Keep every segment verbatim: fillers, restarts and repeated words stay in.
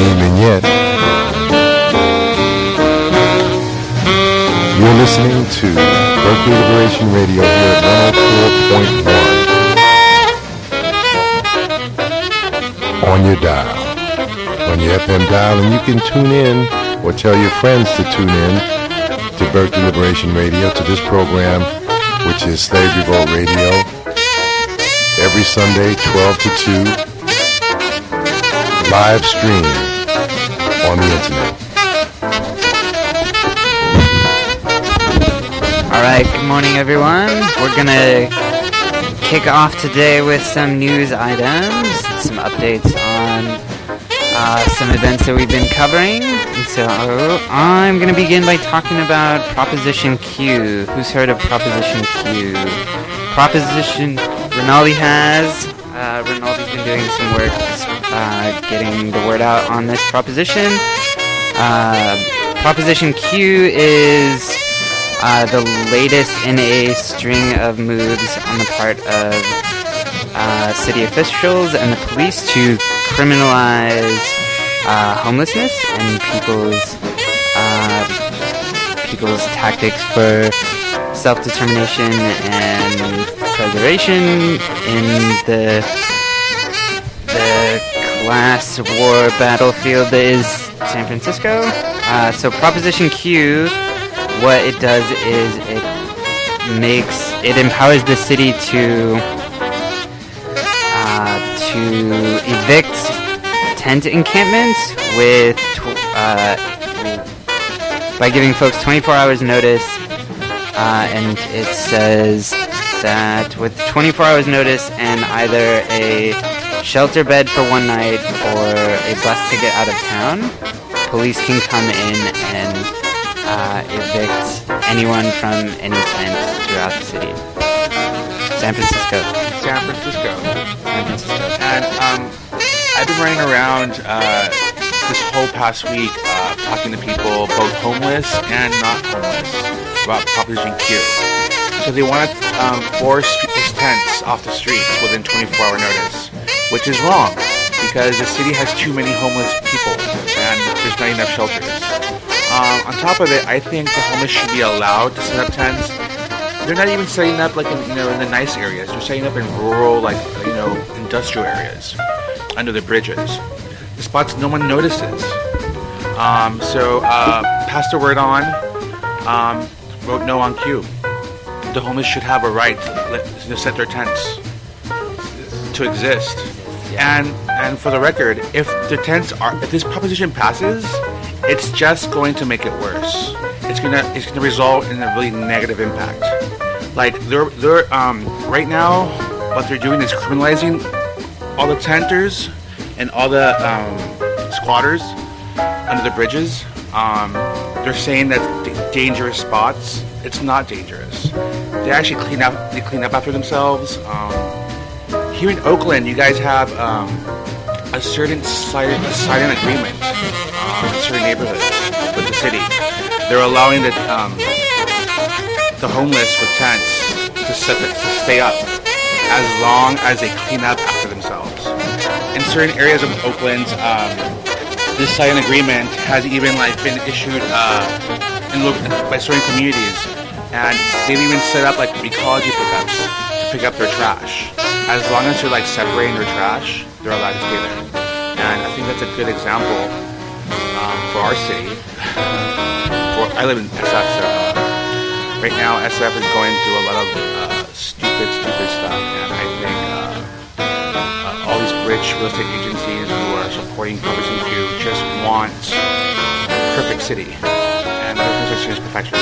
Halloween vignette. You're listening to Berkeley Liberation Radio here at one oh four point one on your dial, on your F M dial, and you can tune in or tell your friends to tune in to Berkeley Liberation Radio, to this program, which is Slave Revolt Radio, every Sunday, twelve to two, live stream on the internet. All right, good morning, everyone. We're going to kick off today with some news items, some updates on uh, some events that we've been covering. And so I'm going to begin by talking about Proposition Q. Who's heard of Proposition Q? Proposition, Rinaldi has. Uh, Rinaldi's been doing some work uh, getting the word out on this proposition. Uh, Proposition Q is uh, the latest in a string of moves on the part of uh, city officials and the police to criminalize uh, homelessness and people's uh, people's tactics for self-determination and preservation in the the class war battlefield that is San Francisco. Uh, so Proposition Q, what it does is it makes it empowers the city to uh, to evict tent encampments with tw- uh, by giving folks twenty-four hours notice, uh, and it says that with twenty-four hours notice and either a shelter bed for one night or a bus ticket out of town, police can come in and uh, evict anyone from any tent throughout the city. San Francisco. San Francisco. San Francisco. And um, I've been running around uh, this whole past week uh, talking to people, both homeless and not homeless, about Proposition Q. So they want to um, force people's tents off the streets within twenty-four hour notice, which is wrong because the city has too many homeless people and there's not enough shelters. Um, on top of it, I think the homeless should be allowed to set up tents. They're not even setting up like in, you know in the nice areas. They're setting up in rural, like you know, industrial areas under the bridges, the spots no one notices. Um, so uh, pass the word on. Um, vote no on Q. The homeless should have a right to, to set their tents to exist. And and for the record, if the tents are, if this proposition passes, it's just going to make it worse. It's gonna it's gonna result in a really negative impact. Like they're they're um right now, what they're doing is criminalizing all the tenters and all the um, squatters under the bridges. Um, they're saying that d- dangerous spots. It's not dangerous. They actually clean up. They clean up after themselves. Um, here in Oakland, you guys have um, a certain silent, a silent agreement um, in certain neighborhoods with the city. They're allowing the um, the homeless with tents to, set, to stay up as long as they clean up after themselves. In certain areas of Oakland, um, this silent agreement has even like been issued uh, in lo- by certain communities, and they've even set up like ecology pickups to pick up their trash. As long as they're like separating their trash, they're allowed to stay there. And I think that's a good example um, for our city. for, I live in S F, so uh, right now S F is going through a lot of uh, stupid, stupid stuff, and I think uh, uh, all these rich real estate agencies who are supporting Proposition Q just want a perfect city, and Proposition Q is perfection.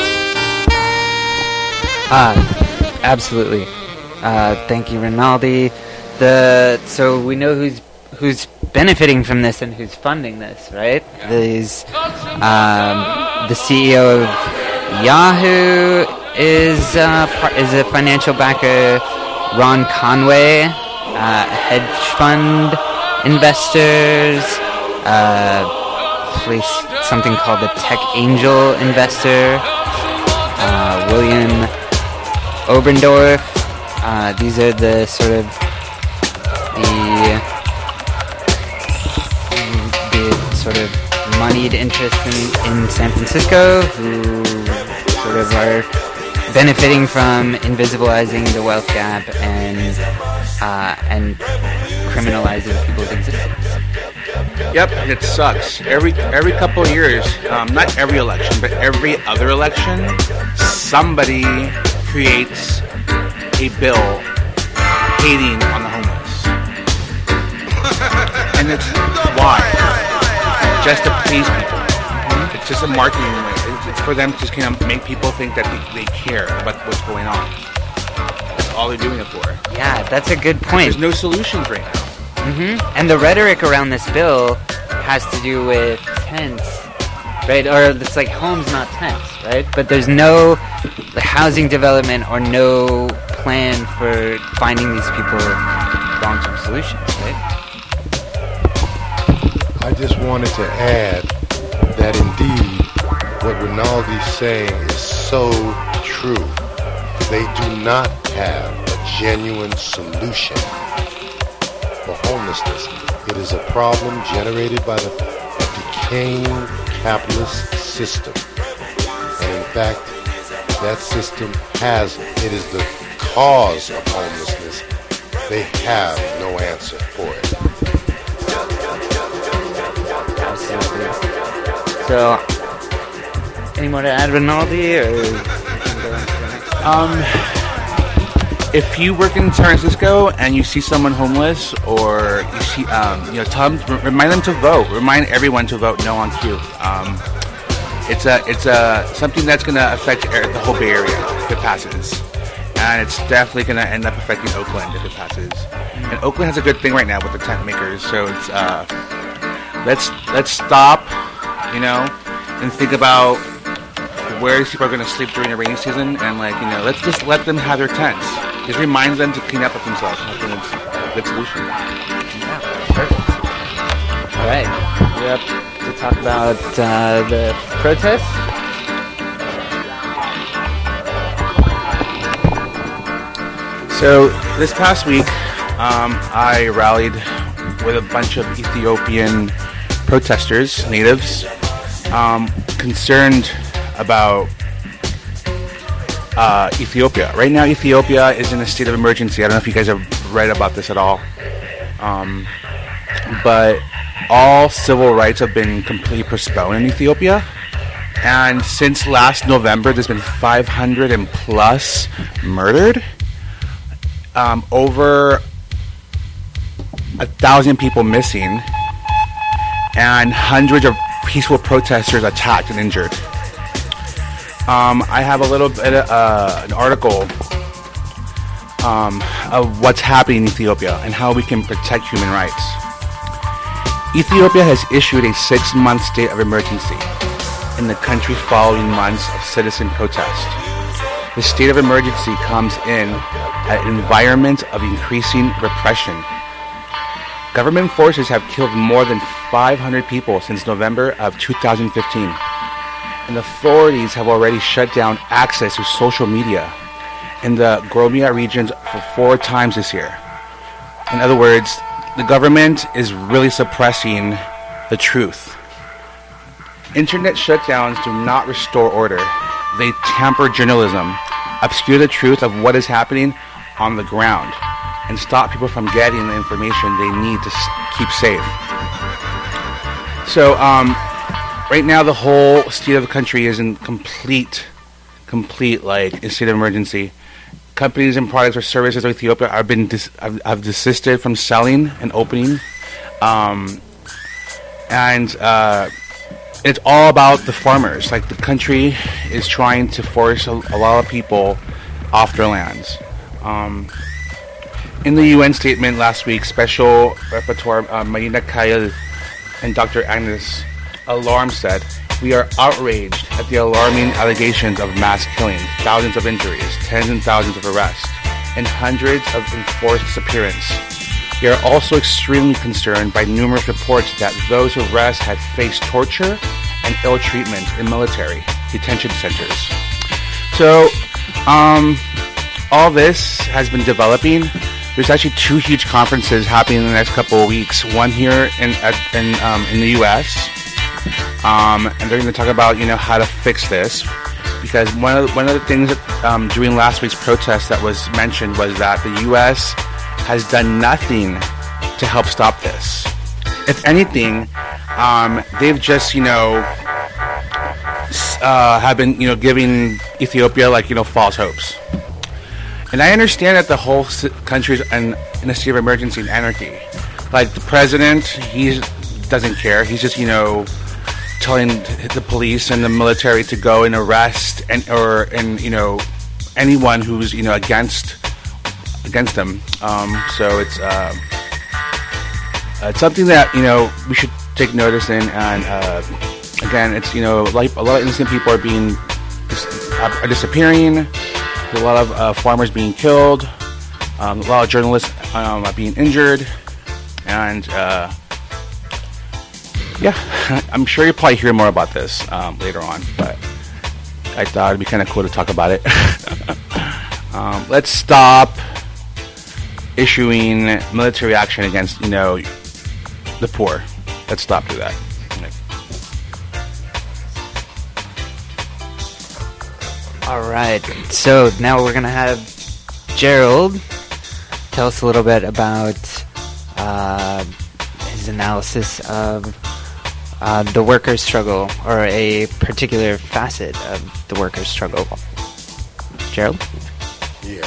Ah, absolutely. Uh, thank you, Rinaldi. The so we know who's who's benefiting from this and who's funding this, right? Yeah. These um, the C E O of Yahoo is uh, par- is a financial backer. Ron Conway, uh, hedge fund investors, uh, place something called the Tech Angel investor. Uh, William Oberndorf. Uh, these are the sort of the the sort of moneyed interests in, in San Francisco who sort of are benefiting from invisibilizing the wealth gap and uh, and criminalizing people's existence. Yep, and it sucks. Every every couple of years, um, not every election, but every other election, somebody creates a bill hating on the homeless. And it's why? Just to please people. Mm-hmm. It's just a marketing way. It's, it's for them to just kind of make people think that they, they care about what's going on. That's all they're doing it for. Yeah, that's a good point. There's no solutions right now. Mm-hmm. And the rhetoric around this bill has to do with tents, right? Or it's like homes, not tents, right? But there's no like, housing development or no plan for finding these people long-term solutions, right? I just wanted to add that indeed what Rinaldi's saying is so true. They do not have a genuine solution for homelessness. It is a problem generated by the decaying capitalist system. And in fact, that system has, it is the cause of homelessness. They have no answer for it. So, any more to add, Rinaldi, or um, if you work in San Francisco and you see someone homeless, or you see, um, you know, tell them, remind them to vote. Remind everyone to vote no on Q. Um, it's a, it's a something that's going to affect the whole Bay Area if it passes, and it's definitely going to end up affecting Oakland if it passes. And Oakland has a good thing right now with the tent makers, so it's uh, let's let's stop. You know, and think about where these people are going to sleep during the rainy season, and like, you know, let's just let them have their tents. Just remind them to clean up with themselves. I think it's a good solution. Yeah, perfect. All right, we're up to talk about uh, the protests. So this past week, um, I rallied with a bunch of Ethiopian protesters, natives, um, concerned about uh, Ethiopia. Right now, Ethiopia is in a state of emergency. I don't know if you guys have read about this at all. Um, but all civil rights have been completely postponed in Ethiopia. And since last November, there's been five hundred and plus murdered. Um, over a thousand people missing. And hundreds of peaceful protesters attacked and injured. Um, I have a little bit of uh, an article um, of what's happening in Ethiopia and how we can protect human rights. Ethiopia has issued a six-month state of emergency in the country following months of citizen protest. The state of emergency comes in an environment of increasing repression. Government forces have killed more than five hundred people since November of two thousand fifteen. And authorities have already shut down access to social media in the Oromia regions for four times this year. In other words, the government is really suppressing the truth. Internet shutdowns do not restore order. They tamper journalism, obscure the truth of what is happening on the ground, and stop people from getting the information they need to s- keep safe. So, um, right now the whole state of the country is in complete, complete, like, in state of emergency. Companies and products or services of Ethiopia have been dis- have, have desisted from selling and opening. Um, and, uh, it's all about the farmers. Like, the country is trying to force a, a lot of people off their lands. Um, In the U N statement last week, Special Rapporteur uh, Marina Kyle and Doctor Agnes Alarm said, "We are outraged at the alarming allegations of mass killing, thousands of injuries, tens and thousands of arrests, and hundreds of enforced disappearance. We are also extremely concerned by numerous reports that those arrested had faced torture and ill treatment in military detention centers." So, um, all this has been developing there's actually two huge conferences happening in the next couple of weeks. One here in at, in um, in the U S Um, and they're going to talk about, you know, how to fix this. Because one of the, one of the things that, um, during last week's protest that was mentioned was that the U S has done nothing to help stop this. If anything, um, they've just, you know, uh, have been, you know, giving Ethiopia, like, you know, false hopes. And I understand that the whole country is in, in a state of emergency and anarchy. Like, the president, he doesn't care. He's just, you know, telling the police and the military to go and arrest and or and you know anyone who's, you know, against against them. Um, so it's uh, it's something that, you know, we should take notice in. And uh, again, it's, you know, like a lot of innocent people are being are disappearing. There's a lot of uh, farmers being killed. Um, a lot of journalists um, are being injured, and. Uh, Yeah, I'm sure you'll probably hear more about this um, later on, but I thought it'd be kind of cool to talk about it. um, let's stop issuing military action against, you know, the poor. Let's stop do that. All right, so now we're gonna have Gerald tell us a little bit about uh, his analysis of Uh, the workers' struggle, or a particular facet of the workers' struggle. Gerald? Yeah.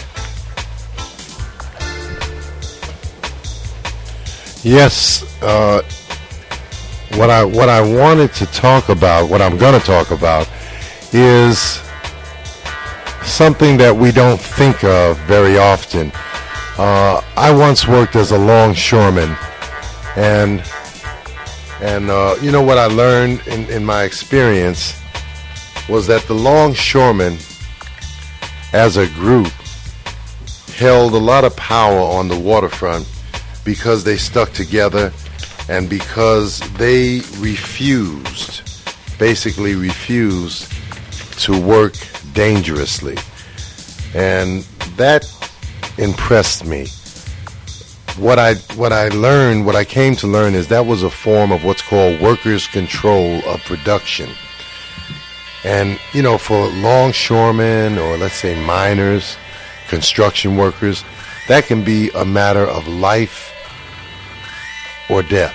Yes. Uh, what I what I wanted to talk about, what I'm going to talk about, is something that we don't think of very often. Uh, I once worked as a longshoreman, and And, uh, you know, what I learned in, in my experience was that the longshoremen, as a group, held a lot of power on the waterfront because they stuck together and because they refused, basically refused to work dangerously. And that impressed me. What I what I learned, what I came to learn is that was a form of what's called workers' control of production. And, you know, for longshoremen, or let's say miners, construction workers, that can be a matter of life or death.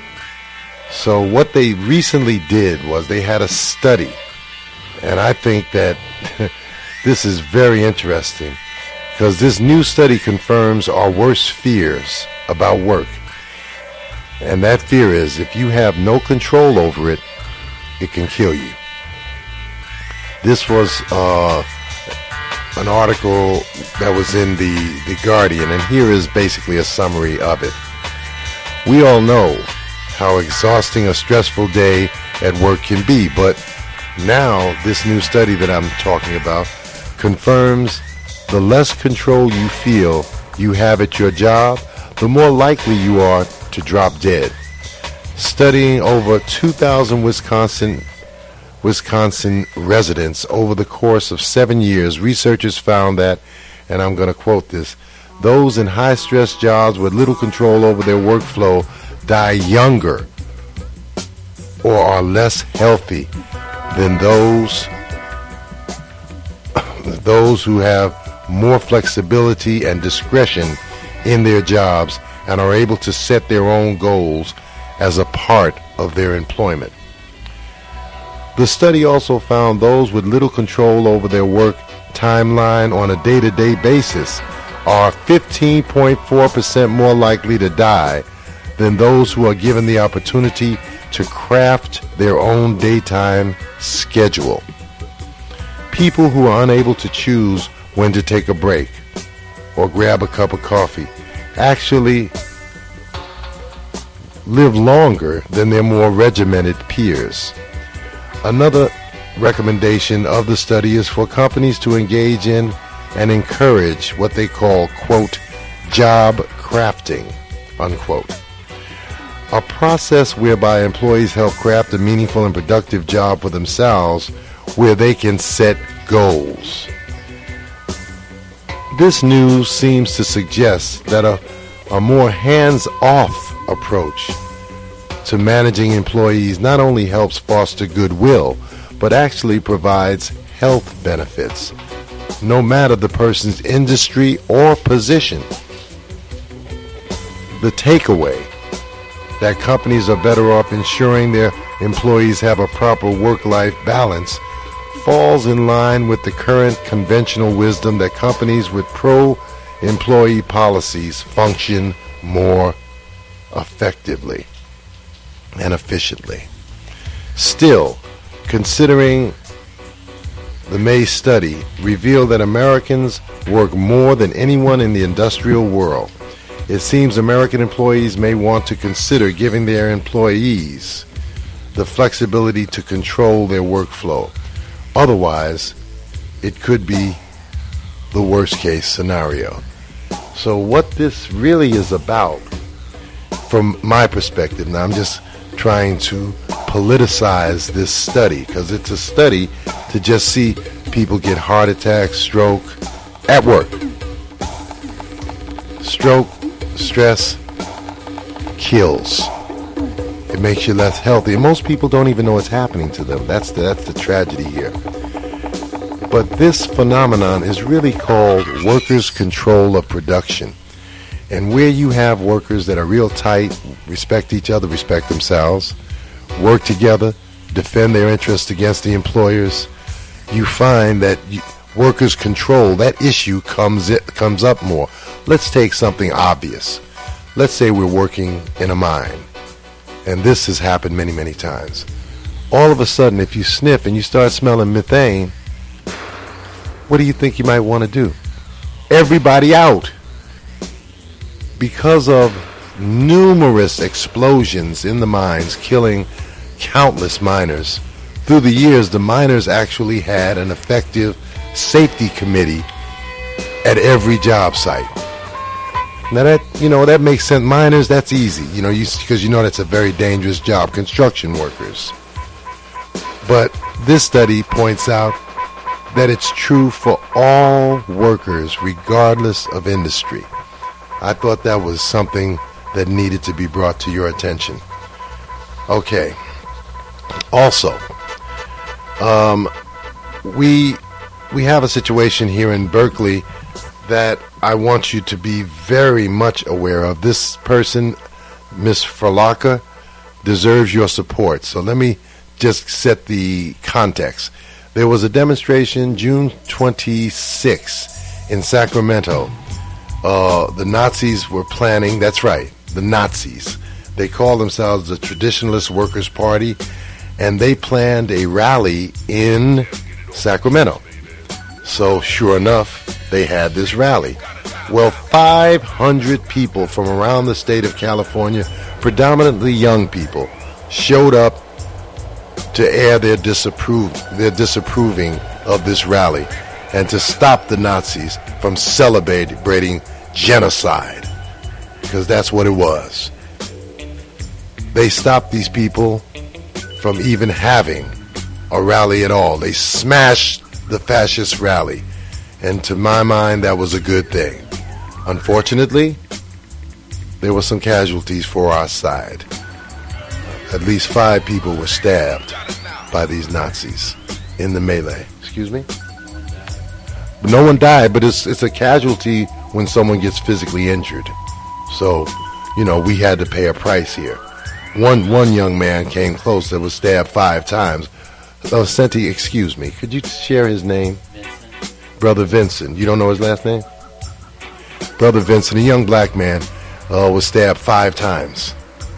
So what they recently did was they had a study, and I think that this is very interesting, because this new study confirms our worst fears about work. And that fear is, if you have no control over it, it can kill you. This was uh, an article that was in the, the Guardian, and here is basically a summary of it. We all know how exhausting a stressful day at work can be, but now this new study that I'm talking about confirms the less control you feel you have at your job, the more likely you are to drop dead. Studying over two thousand Wisconsin Wisconsin residents over the course of seven years, researchers found that, and I'm going to quote this, those in high-stress jobs with little control over their workflow die younger or are less healthy than those those who have more flexibility and discretion in their jobs and are able to set their own goals as a part of their employment. The study also found those with little control over their work timeline on a day-to-day basis are fifteen point four percent more likely to die than those who are given the opportunity to craft their own daytime schedule. People who are unable to choose when to take a break or grab a cup of coffee actually live longer than their more regimented peers. Another recommendation of the study is for companies to engage in and encourage what they call, quote, job crafting, unquote. A process whereby employees help craft a meaningful and productive job for themselves where they can set goals. This news seems to suggest that a, a more hands-off approach to managing employees not only helps foster goodwill, but actually provides health benefits, no matter the person's industry or position. The takeaway that companies are better off ensuring their employees have a proper work-life balance falls in line with the current conventional wisdom that companies with pro-employee policies function more effectively and efficiently. Still, considering the May study revealed that Americans work more than anyone in the industrial world, it seems American employees may want to consider giving their employees the flexibility to control their workflow. Otherwise, it could be the worst case scenario. So what this really is about, from my perspective, now I'm just trying to politicize this study, because it's a study to just see people get heart attack, stroke at work. Stroke, stress, kills. It makes you less healthy. And most people don't even know what's happening to them. That's the, that's the tragedy here. But this phenomenon is really called workers' control of production. And where you have workers that are real tight, respect each other, respect themselves, work together, defend their interests against the employers, you find that you, workers' control, that issue comes it, comes up more. Let's take something obvious. Let's say we're working in a mine. And this has happened many, many times. All of a sudden, if you sniff and you start smelling methane, what do you think you might want to do? Everybody out. Because of numerous explosions in the mines, killing countless miners, through the years, the miners actually had an effective safety committee at every job site. Now that, you know, that makes sense. Miners, that's easy, you know, because you, you know that's a very dangerous job, construction workers. But this study points out that it's true for all workers, regardless of industry. I thought that was something that needed to be brought to your attention. Okay. Also, um, we we have a situation here in Berkeley that I want you to be very much aware of. This person, Miss Farlaka, deserves your support. So let me just set the context. There was a demonstration June twenty-sixth in Sacramento. Uh, the Nazis were planning, that's right, the Nazis. They call themselves the Traditionalist Workers' Party, and they planned a rally in Sacramento. So sure enough, they had this rally. Well, five hundred people from around the state of California, predominantly young people, showed up to air their disapprove, their disapproving of this rally and to stop the Nazis from celebrating genocide, because that's what it was. They stopped these people from even having a rally at all. They smashed the fascist rally, and to my mind, that was a good thing. Unfortunately, there were some casualties for our side. At least five people were stabbed by these Nazis in the melee. Excuse me? No one died, but it's it's a casualty when someone gets physically injured. So, you know, we had to pay a price here. One one young man came close that was stabbed five times. Oh, Senti, excuse me. Could you share his name? Vincent. Brother Vincent. You don't know his last name? Brother Vincent, a young black man, uh, was stabbed five times.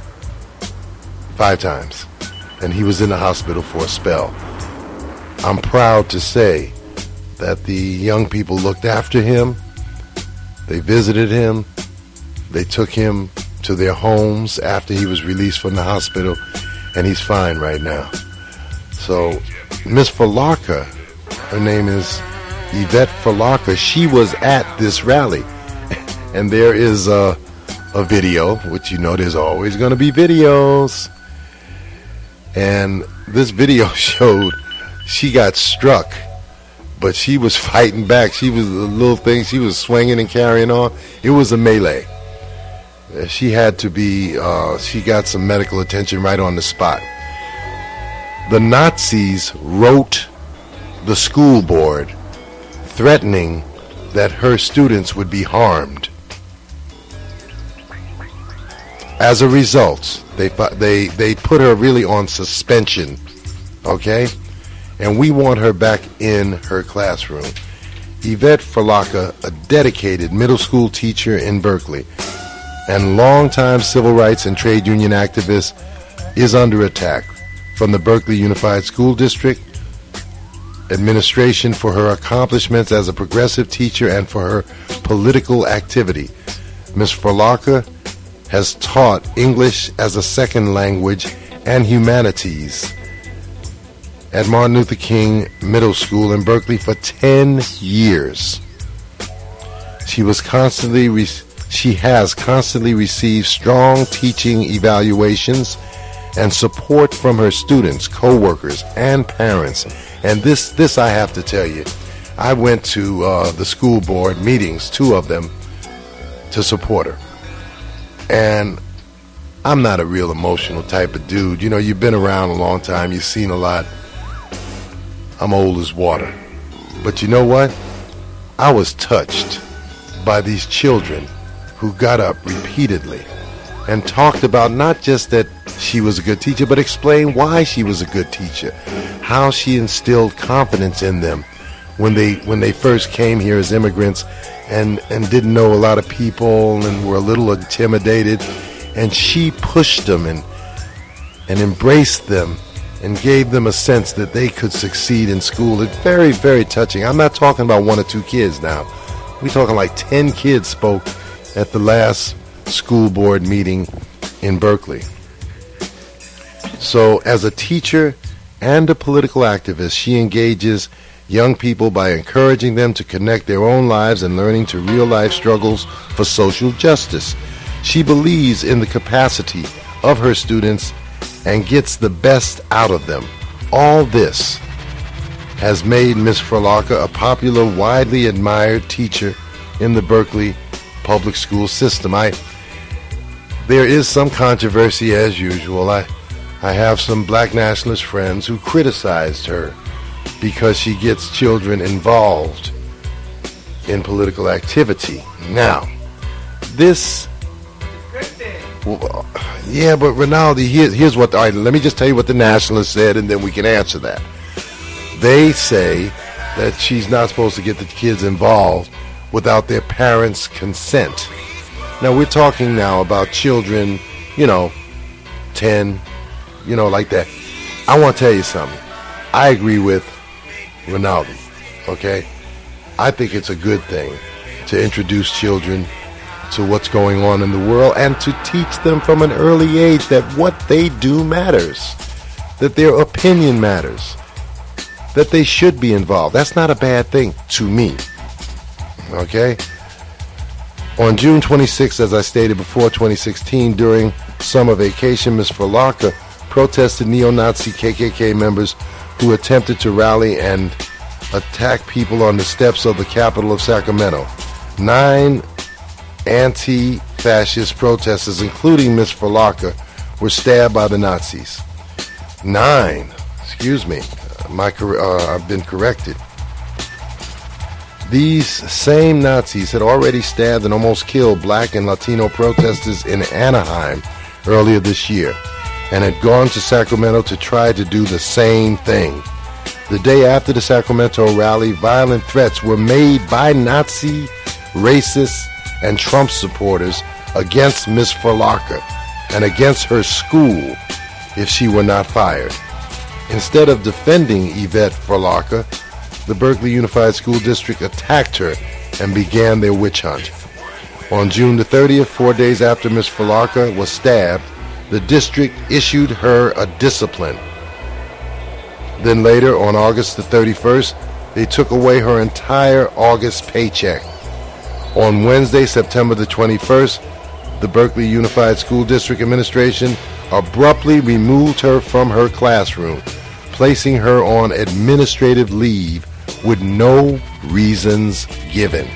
Five times. And he was in the hospital for a spell. I'm proud to say that the young people looked after him. They visited him. They took him to their homes after he was released from the hospital, and he's fine right now. So, Miss Farlaka, her name is Yvette Farlaka, she was at this rally. And there is a, a video, which you know there's always going to be videos. And this video showed she got struck but she was fighting back. She was a little thing. She was swinging and carrying on. It was a melee. She had to be, uh, she got some medical attention right on the spot. The Nazis wrote the school board threatening that her students would be harmed. As a result, they they they put her really on suspension, okay? And we want her back in her classroom. Yvette Ferlaka, a dedicated middle school teacher in Berkeley and longtime civil rights and trade union activist, is under attack from the Berkeley Unified School District administration for her accomplishments as a progressive teacher and for her political activity. Miz Ferlaka has taught English as a second language and humanities at Martin Luther King Middle School in Berkeley for ten years. She was constantly re- she has constantly received strong teaching evaluations and support from her students, co-workers, and parents. And this, this I have to tell you, I went to uh, the school board meetings, two of them, to support her. And I'm not a real emotional type of dude. You know, you've been around a long time. You've seen a lot. I'm old as water. But you know what? I was touched by these children who got up repeatedly and talked about not just that she was a good teacher, but explained why she was a good teacher, how she instilled confidence in them when they when they first came here as immigrants and, and didn't know a lot of people and were a little intimidated. And she pushed them and and embraced them and gave them a sense that they could succeed in school. It's very, very touching. I'm not talking about one or two kids now. We're talking like ten kids spoke at the last school board meeting in Berkeley. So as a teacher and a political activist, she engages young people by encouraging them to connect their own lives and learning to real-life struggles for social justice. She believes in the capacity of her students and gets the best out of them. All this has made Miz Ferlaka a popular, widely admired teacher in the Berkeley public school system. I, there is some controversy as usual. I, I have some black nationalist friends who criticized her because she gets children involved in political activity. Now, this... Well, yeah, but Rinaldi, here, here's what... All right, let me just tell you what the nationalists said, and then we can answer that. They say that she's not supposed to get the kids involved without their parents' consent. Now, we're talking now about children, you know, ten, you know, like that. I want to tell you something. I agree with Rinaldi, okay? I think it's a good thing to introduce children to what's going on in the world and to teach them from an early age that what they do matters, that their opinion matters, that they should be involved. That's not a bad thing to me, okay? On June twenty-sixth, as I stated before, twenty sixteen, during summer vacation, Miz Ferlaka protested neo-Nazi K K K members who attempted to rally and attack people on the steps of the Capitol of Sacramento. Nine anti-fascist protesters, including Miz Ferlaka, were stabbed by the Nazis. Nine. Excuse me. My, uh, I've been corrected. These same Nazis had already stabbed and almost killed black and Latino protesters in Anaheim earlier this year and had gone to Sacramento to try to do the same thing. The day after the Sacramento rally, violent threats were made by Nazi, racist, and Trump supporters against Miz Ferlaka and against her school if she were not fired. Instead of defending Yvette Ferlaka, the Berkeley Unified School District attacked her and began their witch hunt. On June the thirtieth, four days after Miz Ferlaka was stabbed, the district issued her a discipline. Then later, on August the thirty-first, they took away her entire August paycheck. On Wednesday, September the twenty-first, the Berkeley Unified School District Administration abruptly removed her from her classroom, placing her on administrative leave with no reasons given.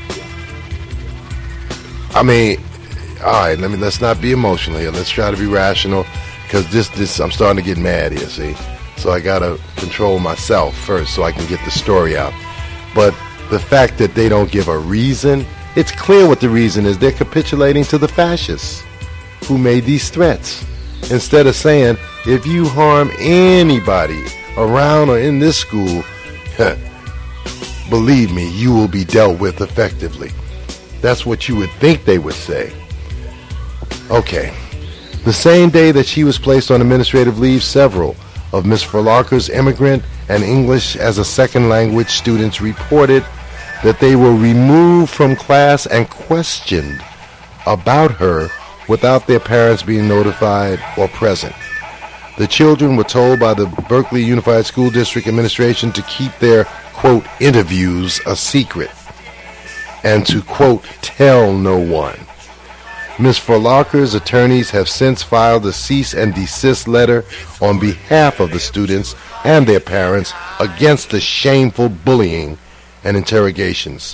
I mean, all right, let me, let's not be emotional here. Let's try to be rational, because this, this, I'm starting to get mad here, see? So I got to control myself first so I can get the story out. But the fact that they don't give a reason, it's clear what the reason is. They're capitulating to the fascists who made these threats. Instead of saying, if you harm anybody around or in this school, believe me, you will be dealt with effectively. That's what you would think they would say. Okay. The same day that she was placed on administrative leave, several of Miz Forlarker's immigrant and English as a second language students reported that they were removed from class and questioned about her without their parents being notified or present. The children were told by the Berkeley Unified School District administration to keep their, quote, interviews a secret and to, quote, tell no one. Miz Forlarker's attorneys have since filed a cease and desist letter on behalf of the students and their parents against the shameful bullying and interrogations.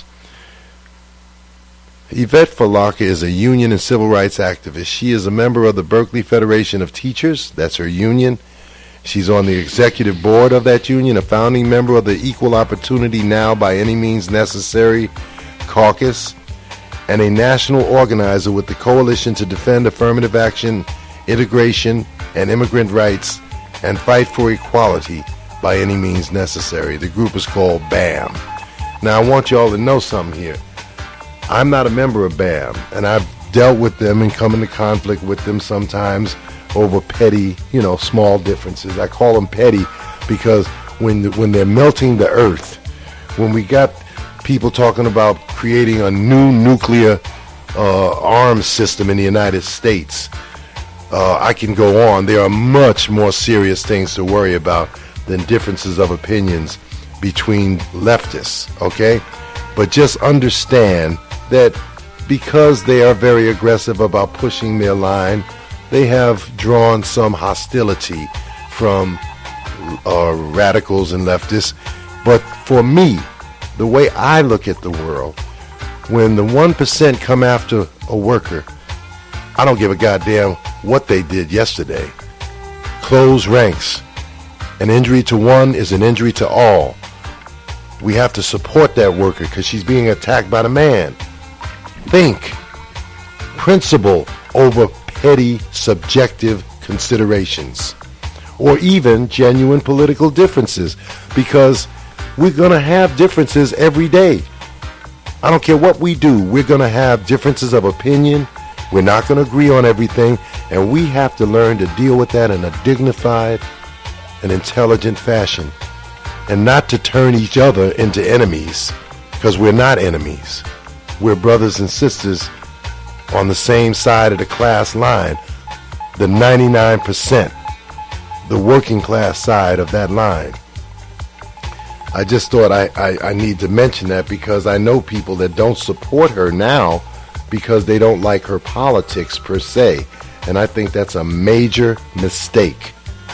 Yvette Forlarker is a union and civil rights activist. She is a member of the Berkeley Federation of Teachers. That's her union. She's on the executive board of that union, a founding member of the Equal Opportunity Now by Any Means Necessary caucus, and a national organizer with the Coalition to Defend Affirmative Action, Integration, and Immigrant Rights, and Fight for Equality by Any Means Necessary. The group is called BAM. Now, I want you all to know something here. I'm not a member of BAM, and I've dealt with them and come into conflict with them sometimes over petty, you know, small differences. I call them petty because when the, when they're melting the earth, when we got people talking about creating a new nuclear uh, arms system in the United States, uh, I can go on. There are much more serious things to worry about than differences of opinions between leftists, okay? But just understand that because they are very aggressive about pushing their line, they have drawn some hostility from uh, radicals and leftists. But for me, the way I look at the world, when the one percent come after a worker, I don't give a goddamn what they did yesterday. Close ranks. An injury to one is an injury to all. We have to support that worker because she's being attacked by the man. Think. Principle over petty, subjective considerations. Or even genuine political differences, because we're going to have differences every day. I don't care what we do. We're going to have differences of opinion. We're not going to agree on everything. And we have to learn to deal with that in a dignified and intelligent fashion. And not to turn each other into enemies. Because we're not enemies. We're brothers and sisters on the same side of the class line. The ninety-nine percent. The working class side of that line. I just thought I, I, I need to mention that because I know people that don't support her now because they don't like her politics per se. And I think that's a major mistake.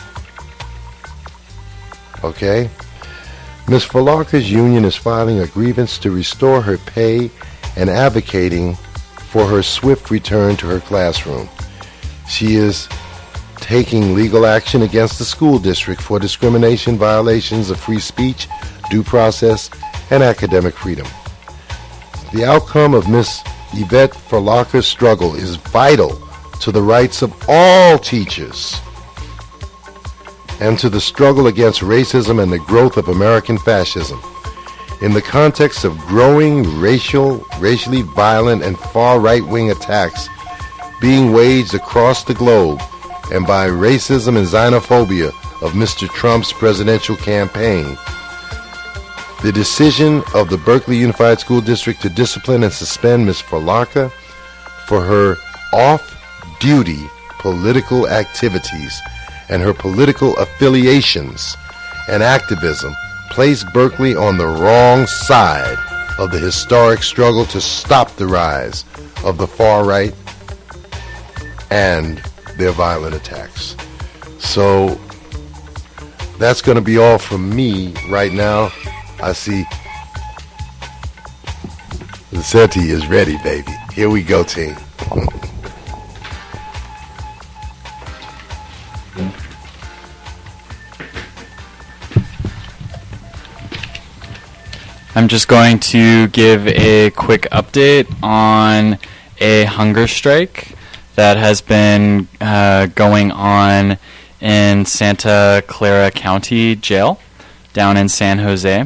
Okay? Miz Forlarker's union is filing a grievance to restore her pay and advocating for her swift return to her classroom. She is taking legal action against the school district for discrimination violations of free speech, due process, and academic freedom. The outcome of Miz Yvette Forlarker's struggle is vital to the rights of all teachers and to the struggle against racism and the growth of American fascism. In the context of growing racial, racially violent, and far right-wing attacks being waged across the globe and by racism and xenophobia of Mister Trump's presidential campaign, the decision of the Berkeley Unified School District to discipline and suspend Miz Forlarker for her off-duty political activities and her political affiliations and activism placed Berkeley on the wrong side of the historic struggle to stop the rise of the far right and their violent attacks. So that's going to be all from me right now. I see the settee is ready, baby. Here we go, team. I'm just going to give a quick update on a hunger strike that has been uh, going on in Santa Clara County Jail down in San Jose.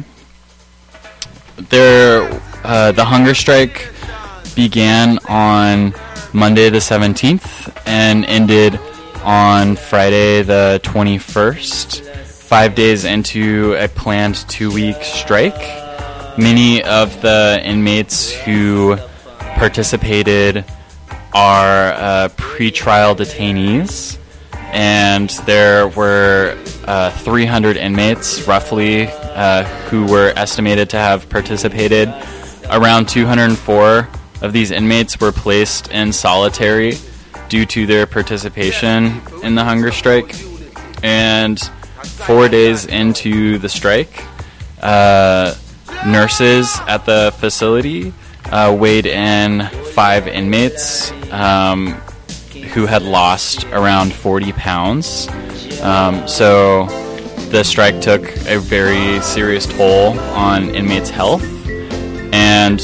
There, uh, the hunger strike began on Monday the seventeenth and ended on Friday the twenty-first, five days into a planned two-week strike. Many of the inmates who participated are uh, pretrial detainees, and there were uh, three hundred inmates, roughly, uh, who were estimated to have participated. Around two hundred four of these inmates were placed in solitary due to their participation in the hunger strike. And four days into the strike, uh, nurses at the facility uh, weighed in five inmates um, who had lost around forty pounds. Um, so the strike took a very serious toll on inmates' health. And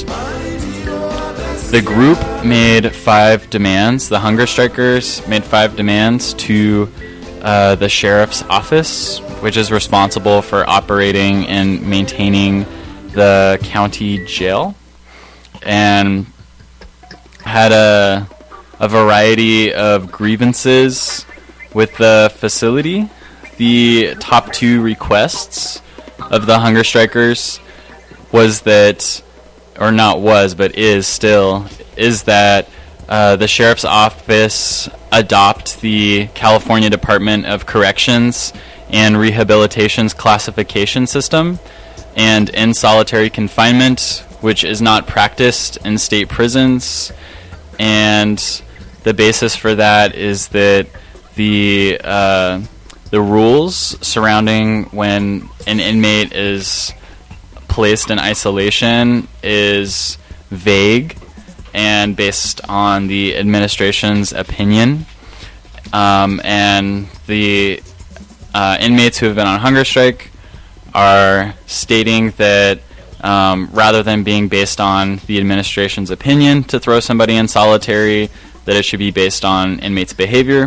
the group made five demands. The hunger strikers made five demands to uh, the sheriff's office, which is responsible for operating and maintaining the county jail, and had a, a variety of grievances with the facility. The top two requests of the hunger strikers was that, or not was, but is still, is that uh, the sheriff's office adopt the California Department of Corrections and Rehabilitation's classification system, and in solitary confinement, which is not practiced in state prisons. And the basis for that is that the uh, the rules surrounding when an inmate is placed in isolation is vague and based on the administration's opinion. Um, and the uh, inmates who have been on hunger strike are stating that um, rather than being based on the administration's opinion to throw somebody in solitary, that it should be based on inmates' behavior.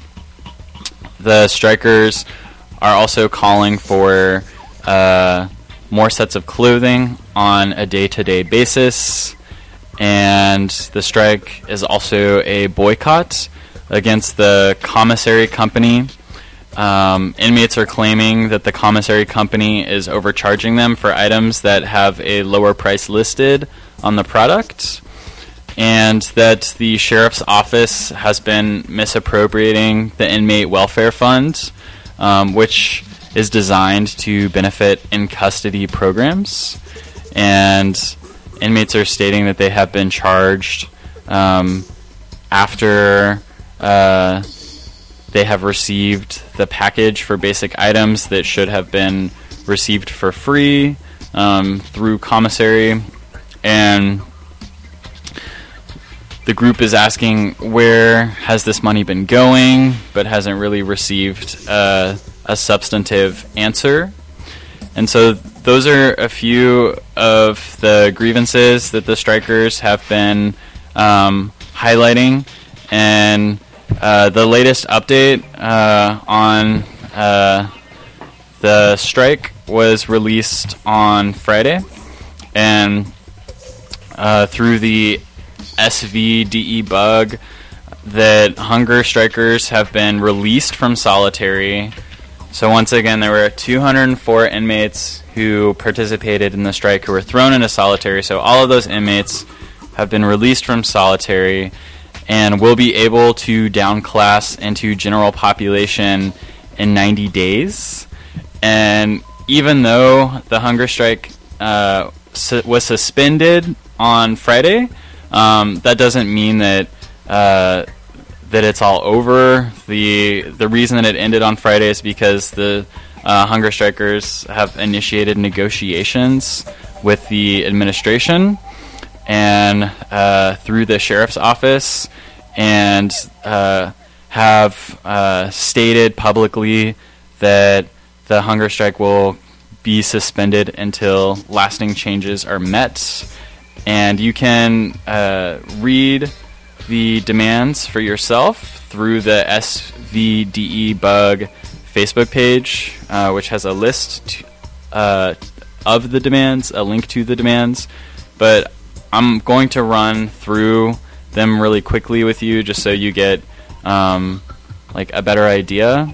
The strikers are also calling for uh, more sets of clothing on a day-to-day basis, and the strike is also a boycott against the commissary company. Um, inmates are claiming that the commissary company is overcharging them for items that have a lower price listed on the product, and that the sheriff's office has been misappropriating the inmate welfare fund, um, which is designed to benefit in-custody programs. And inmates are stating that they have been charged um, after uh, they have received the package for basic items that should have been received for free um, through commissary. And the group is asking, where has this money been going, but hasn't really received uh, a substantive answer. And so those are a few of the grievances that the strikers have been um, highlighting. And uh, the latest update uh, on uh, the strike was released on Friday. And uh, through the S V D E bug, that hunger strikers have been released from solitary. So once again, there were two hundred four inmates who participated in the strike who were thrown into solitary. So all of those inmates have been released from solitary and will be able to downclass into general population in ninety days. And even though the hunger strike uh, su- was suspended on Friday, um, that doesn't mean that uh, that it's all over. The the reason that it ended on Friday is because the uh, hunger strikers have initiated negotiations with the administration and uh, through the sheriff's office, and uh, have uh, stated publicly that the hunger strike will be suspended until lasting changes are met. And you can uh, read the demands for yourself through the S V D E Bug Facebook page, uh, which has a list to, uh, of the demands, a link to the demands. But I'm going to run through them really quickly with you just so you get um, like a better idea.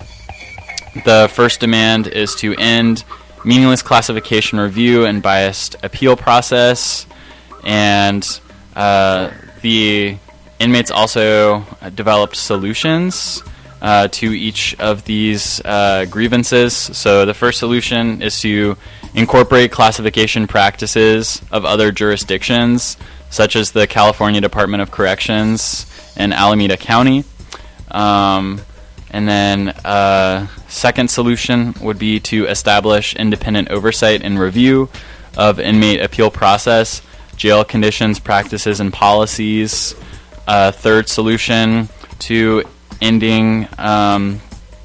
The first demand is to end meaningless classification review and biased appeal process. And uh, the inmates also developed solutions uh, to each of these uh, grievances. So the first solution is to incorporate classification practices of other jurisdictions, such as the California Department of Corrections and Alameda County. Um, and then uh, second solution would be to establish independent oversight and review of inmate appeal process, jail conditions, practices, and policies. Uh, third solution to ending um,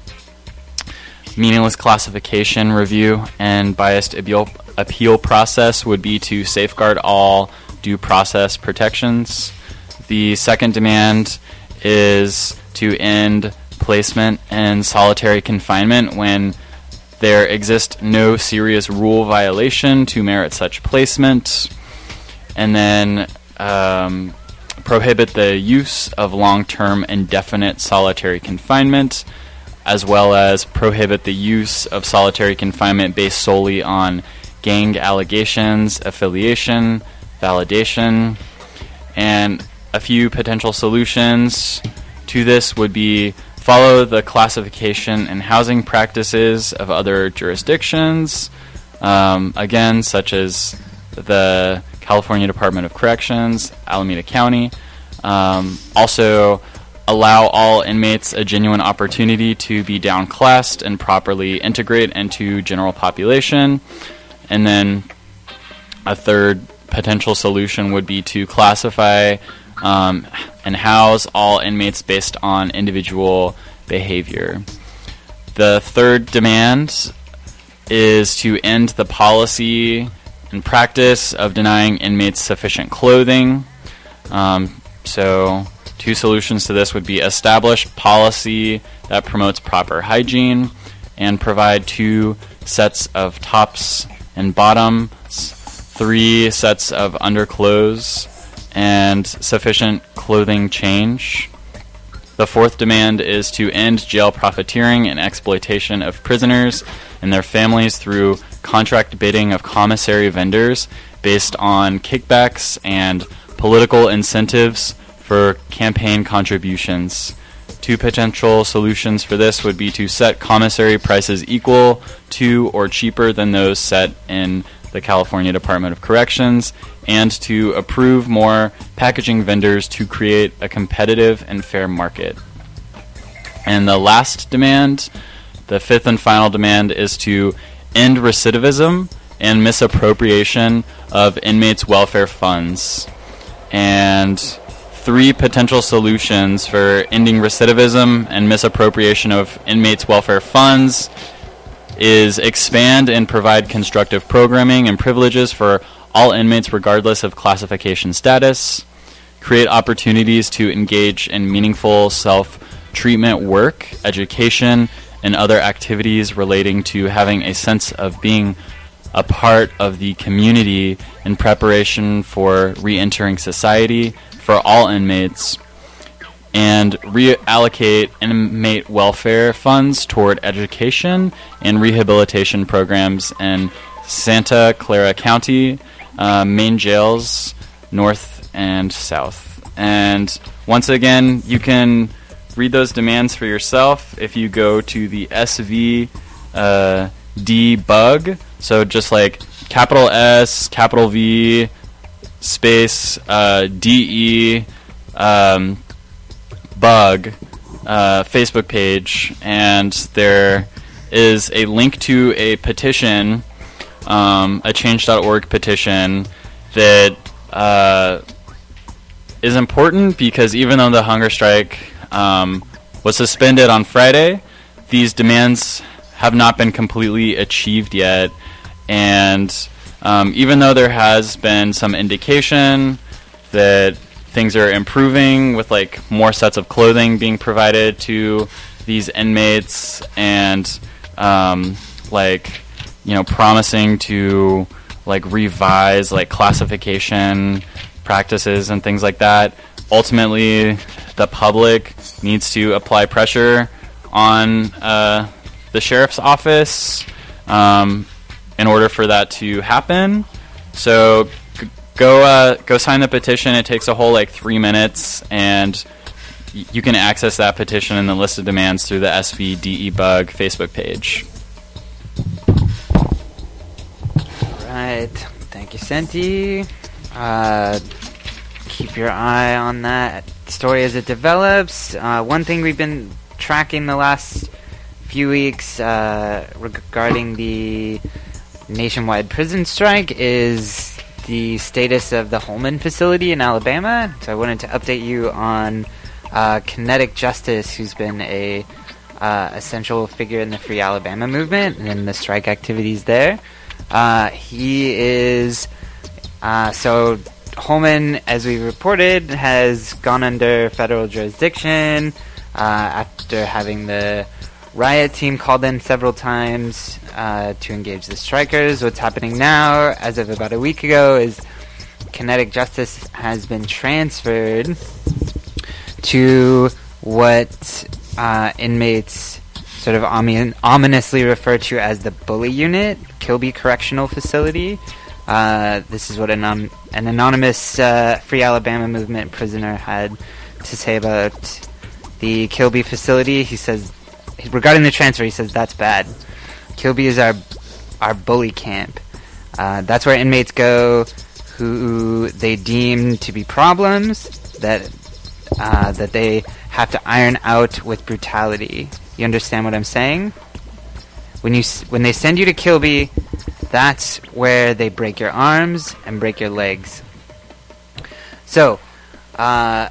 meaningless classification review and biased appeal, appeal process would be to safeguard all due process protections. The second demand is to end placement and solitary confinement when there exists no serious rule violation to merit such placement. And then um, prohibit the use of long-term indefinite solitary confinement, as well as prohibit the use of solitary confinement based solely on gang allegations, affiliation, validation. And a few potential solutions to this would be follow the classification and housing practices of other jurisdictions, um, again, such as the California Department of Corrections, Alameda County. Um, also, allow all inmates a genuine opportunity to be downclassed and properly integrate into general population. And then a third potential solution would be to classify um, and house all inmates based on individual behavior. The third demand is to end the policy and practice of denying inmates sufficient clothing. Um, so two solutions to this would be establish policy that promotes proper hygiene and provide two sets of tops and bottoms, three sets of underclothes, and sufficient clothing change. The fourth demand is to end jail profiteering and exploitation of prisoners and their families through contract bidding of commissary vendors based on kickbacks and political incentives for campaign contributions. Two potential solutions for this would be to set commissary prices equal to or cheaper than those set in the California Department of Corrections, and to approve more packaging vendors to create a competitive and fair market. And the last demand, the fifth and final demand, is to end recidivism and misappropriation of inmates' welfare funds. And three potential solutions for ending recidivism and misappropriation of inmates' welfare funds is expand and provide constructive programming and privileges for all inmates regardless of classification status, create opportunities to engage in meaningful self-treatment work, education, and other activities relating to having a sense of being a part of the community in preparation for re-entering society for all inmates, and reallocate inmate welfare funds toward education and rehabilitation programs in Santa Clara County, uh, main jails, north and south. And once again, you can read those demands for yourself if you go to the S V uh, D bug. So just like capital S, capital V, space uh, D E, um, bug uh, Facebook page, and there is a link to a petition, um, a change dot org petition that uh, is important because even though the hunger strike um, was suspended on Friday, these demands have not been completely achieved yet. And um, even though there has been some indication that things are improving with like more sets of clothing being provided to these inmates and um, like, you know, promising to like revise like classification practices and things like that, ultimately the public needs to apply pressure on uh, the sheriff's office um, in order for that to happen. So g- go uh, go sign the petition. It takes a whole like three minutes, and y- you can access that petition and the list of demands through the S V D E Bug Facebook page. Right. Thank you, Senti. Uh, keep your eye on that story as it develops. Uh, one thing we've been tracking the last few weeks uh, regarding the nationwide prison strike is the status of the Holman facility in Alabama. So I wanted to update you on uh, Kinetic Justice, who's been a uh, essential figure in the Free Alabama movement and the strike activities there. Uh, he is uh, so Holman, as we reported, has gone under federal jurisdiction uh, after having the riot team called in several times uh, to engage the strikers. What's happening now, as of about a week ago, is Kinetic Justice has been transferred to what uh, inmates sort of omin- ominously refer to as the Bully Unit, Kilby Correctional Facility. Uh, this is what an, um, an anonymous uh, Free Alabama Movement prisoner had to say about the Kilby facility. He says, regarding the transfer, he says, that's bad. Kilby is our our bully camp. Uh, that's where inmates go who they deem to be problems that uh, that they have to iron out with brutality. You understand what I'm saying? When you s- when they send you to Kilby, that's where they break your arms and break your legs. So, uh,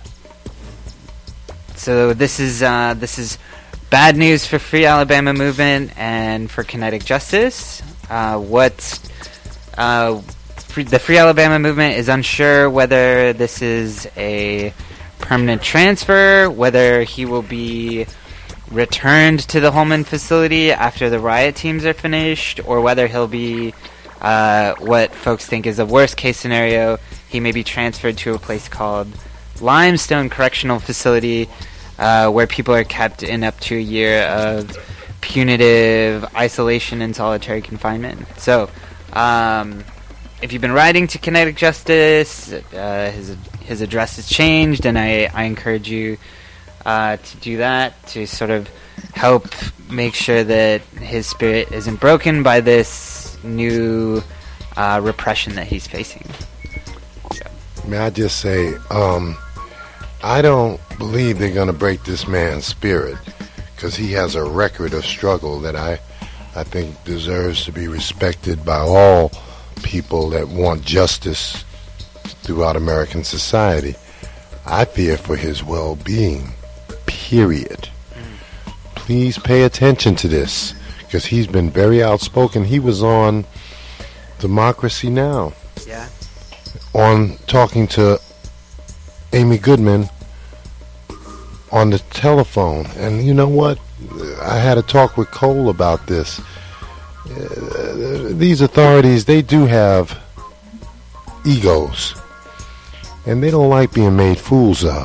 so this is uh, this is bad news for Free Alabama Movement and for Kinetic Justice. Uh, what uh, free, the Free Alabama Movement is unsure whether this is a permanent transfer, whether he will be returned to the Holman facility after the riot teams are finished, or whether he'll be uh, what folks think is a worst case scenario. He may be transferred to a place called Limestone Correctional Facility, uh, where people are kept in up to a year of punitive isolation and solitary confinement. So, um, if you've been writing to Kinetic Justice, uh, his his address has changed, and I, I encourage you Uh, to do that, to sort of help make sure that his spirit isn't broken by this new uh, repression that he's facing. So. May I just say, um, I don't believe they're going to break this man's spirit, because he has a record of struggle that I, I think deserves to be respected by all people that want justice throughout American society. I fear for his well-being. Period. Mm. Please pay attention to this, because he's been very outspoken. He was on Democracy Now! Yeah. On talking to Amy Goodman on the telephone. And you know what? I had a talk with Cole about this. Uh, these authorities, they do have egos, and they don't like being made fools of.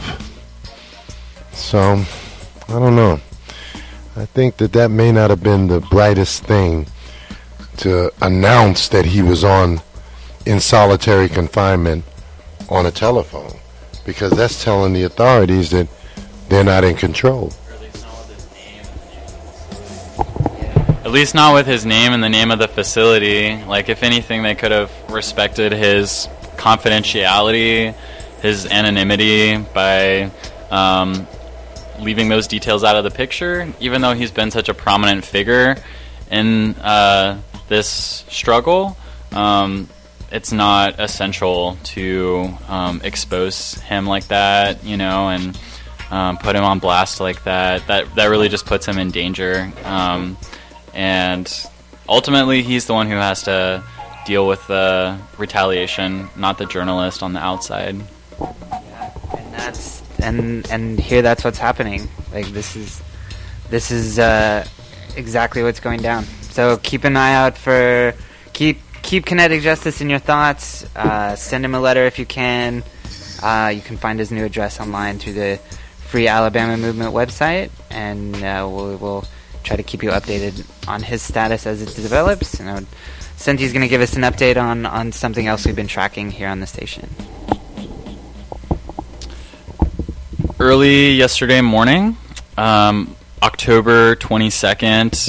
So, I don't know. I think that that may not have been the brightest thing to announce that he was on in solitary confinement on a telephone, because that's telling the authorities that they're not in control. At least not with his name and the name of the facility. Like, if anything, they could have respected his confidentiality, his anonymity by um, leaving those details out of the picture. Even though he's been such a prominent figure in uh, this struggle, um, it's not essential to um, expose him like that, you know, and um, put him on blast like that. That that really just puts him in danger. Um, and ultimately, he's the one who has to deal with the retaliation, not the journalist on the outside. Yeah, and that's and and here that's what's happening. Like this is this is uh, exactly what's going down. So keep an eye out for keep. Keep Kinetic Justice in your thoughts. Uh, send him a letter if you can. Uh, you can find his new address online through the Free Alabama Movement website, and uh, we'll, we'll try to keep you updated on his status as it develops. And uh, Senti's going to give us an update on, on something else we've been tracking here on the station. Early yesterday morning, um, October twenty-second,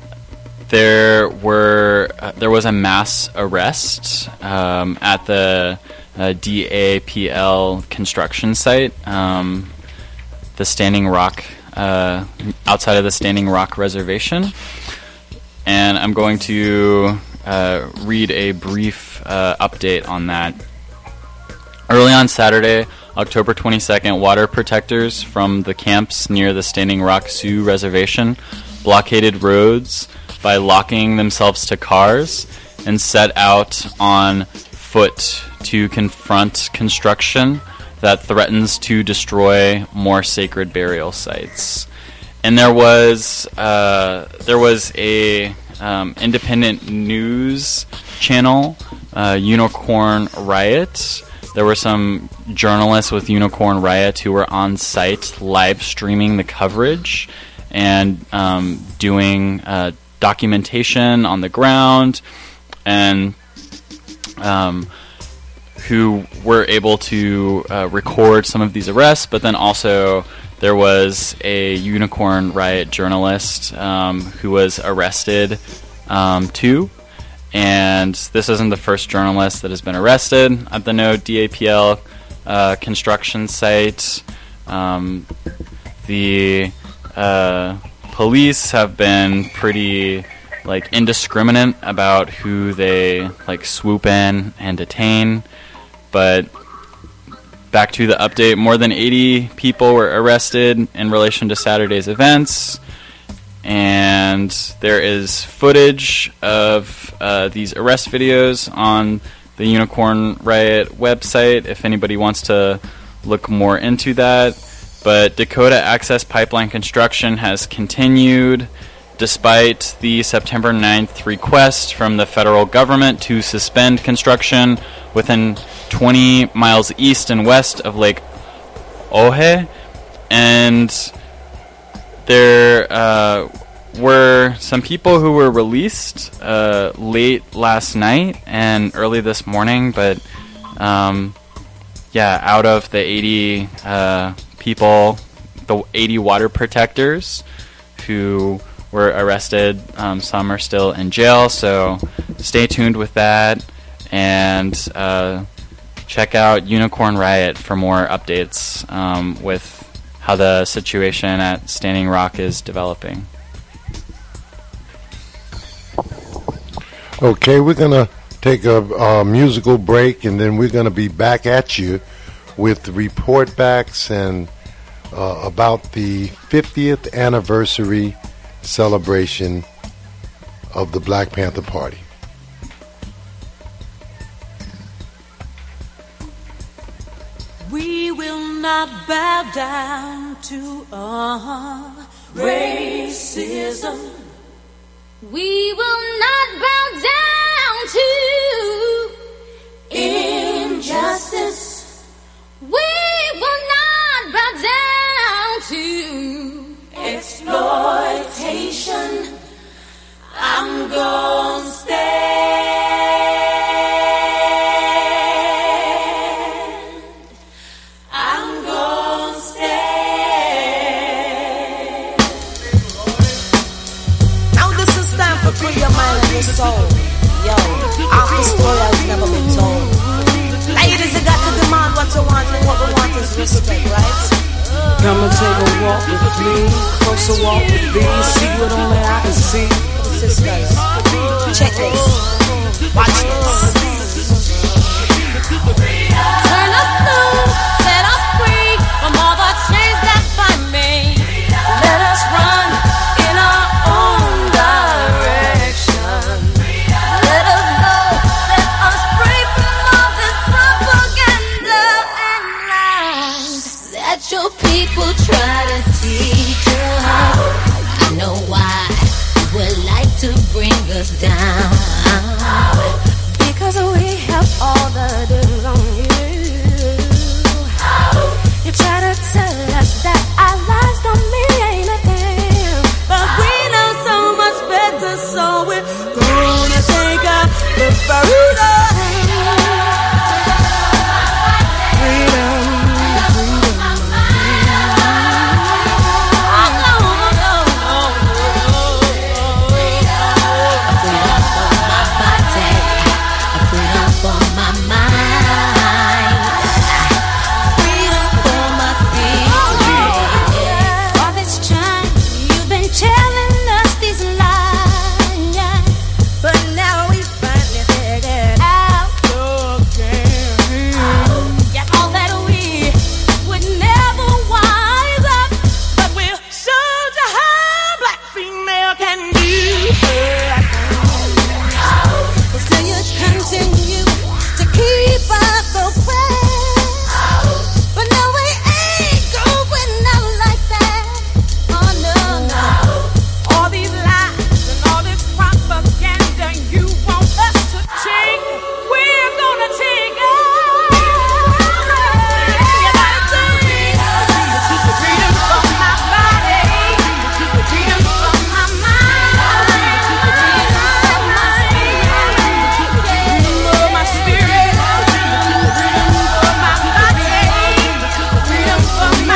There were uh, there was a mass arrest um, at the uh, D A P L construction site, um, the Standing Rock, uh, outside of the Standing Rock Reservation, and I'm going to uh, read a brief uh, update on that. Early on Saturday, October twenty-second, water protectors from the camps near the Standing Rock Sioux Reservation blockaded roads by locking themselves to cars and set out on foot to confront construction that threatens to destroy more sacred burial sites. And there was uh, there was a um, independent news channel, uh, Unicorn Riot. There were some journalists with Unicorn Riot who were on site live streaming the coverage and um, doing uh, documentation on the ground, and um, who were able to uh, record some of these arrests. But then also there was a Unicorn Riot journalist um, who was arrested um, too. And this isn't the first journalist that has been arrested at the no D A P L uh, construction site. Um, the uh, police have been pretty like indiscriminate about who they like swoop in and detain. But back to the update, more than eighty people were arrested in relation to Saturday's events. And there is footage of uh, these arrest videos on the Unicorn Riot website if anybody wants to look more into that. But Dakota Access Pipeline construction has continued despite the September ninth request from the federal government to suspend construction within twenty miles east and west of Lake Ohe. And there uh, were some people who were released uh, late last night and early this morning, but um, yeah, out of the eighty uh, people, the eighty water protectors who were arrested, um, some are still in jail, so stay tuned with that, and uh, check out Unicorn Riot for more updates um, with how the situation at Standing Rock is developing. Okay, we're going to take a, a musical break, and then we're going to be back at you with report backs and uh, about the fiftieth anniversary celebration of the Black Panther Party. We will not bow down to uh, racism. We will not bow down to injustice. We will not bow down to exploitation. I'm gonna stand. I'm gonna stand. Now this is time for free your mind and your soul. Yo, our story has never been told. Ladies, you got to demand what you want, and what we want is respect, right? Come and take a walk with me, closer walk with thee, see what only I can see. sisters. Check this. Watch this. Turn us loose, set us free from all the chains that bind me. Let us run in our own direction. Let us go, set us free from all this propaganda and lies that your people try to teach us. I know why you would like to bring us down, because we have all the deals on you. You try to tell us that our lives don't mean a thing, but we know so much better, so we're gonna take up the freedom. Freedom, freedom. Oh, no, no, no, no. Freedom for my body, freedom for my mind, freedom for my spirit. All this time you've been telling us these lies, but now we finally figured out your game. Yeah, all that we would never wise up, but we'll show you how black female can do. Still you continue to keep us oppressed, but now we ain't going out like that. Oh no, no. All these lies and all this propaganda you want us to take, we're gonna take it. You gotta say, freedom for my body, freedom for my mind, freedom for my spirit, freedom for my body, freedom for my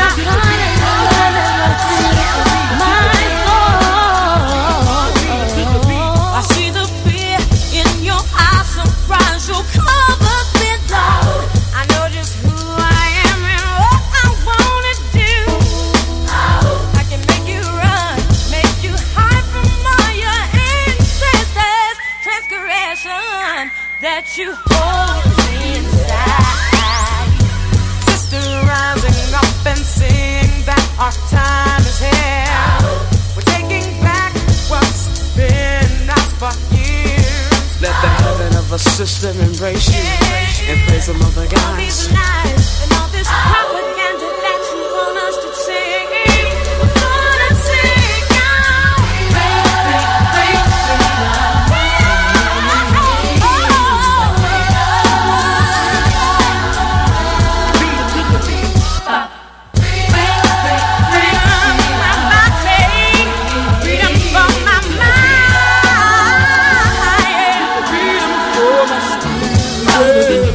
I see the fear in your eyes, surprise your covered with love. I know just who I am and what I wanna do. I can make you run, make you hide from all your ancestors' transgression that you hold inside. Sister rising up and saying that our time is here. We're taking back what's been ours for years. Let the heaven of a sister embrace you and praise the mother All God. these lies and all this propaganda that you want us to take, we're gonna take out. Freedom for my mind, freedom for my spirit.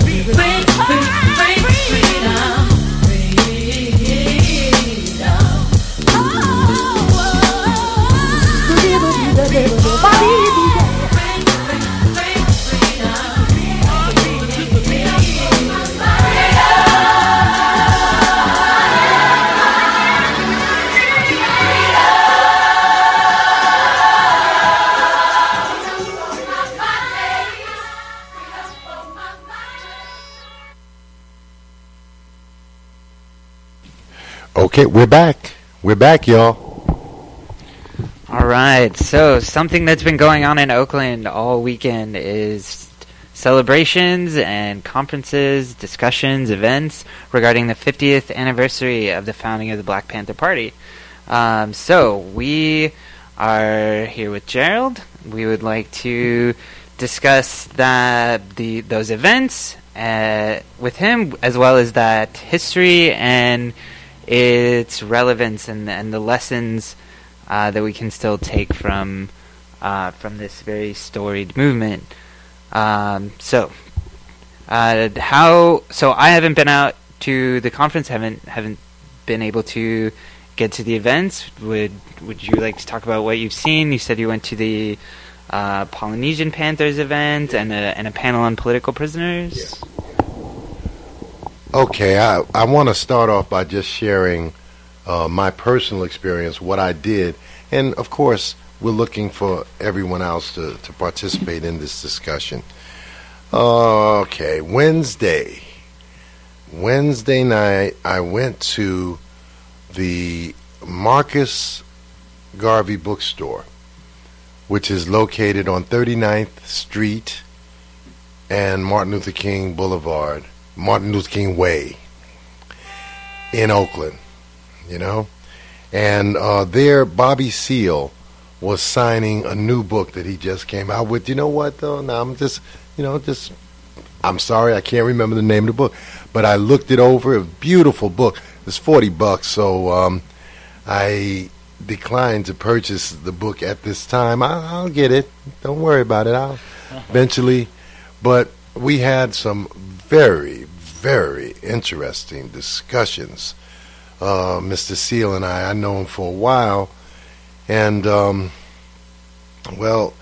Okay, we're back. We're back, y'all. All right. So something that's been going on in Oakland all weekend is celebrations and conferences, discussions, events regarding the fiftieth anniversary of the founding of the Black Panther Party. Um, so we are here with Gerald. We would like to discuss that the those events uh, with him, as well as that history and its relevance and and the lessons uh, that we can still take from uh, from this very storied movement. Um, so, uh, how? So I haven't been out to the conference. Haven't haven't been able to get to the events. Would Would you like to talk about what you've seen? You said you went to the uh, Polynesian Panthers event and a and a panel on political prisoners. Yes. Okay, I I want to start off by just sharing uh, my personal experience, what I did, and of course we're looking for everyone else to, to participate in this discussion. Okay, Wednesday. Wednesday night, I went to the Marcus Garvey bookstore, which is located on thirty-ninth Street and Martin Luther King Boulevard, Martin Luther King Way in Oakland, you know. And uh, there, Bobby Seale was signing a new book that he just came out with. You know what, though? Now, I'm just, you know, just, I'm sorry, I can't remember the name of the book. But I looked it over. A beautiful book. It's forty bucks, so um, I declined to purchase the book at this time. I, I'll get it. Don't worry about it. I'll eventually. But we had some very, very interesting discussions. Uh, Mister Seale and I, I know him for a while, and um, well,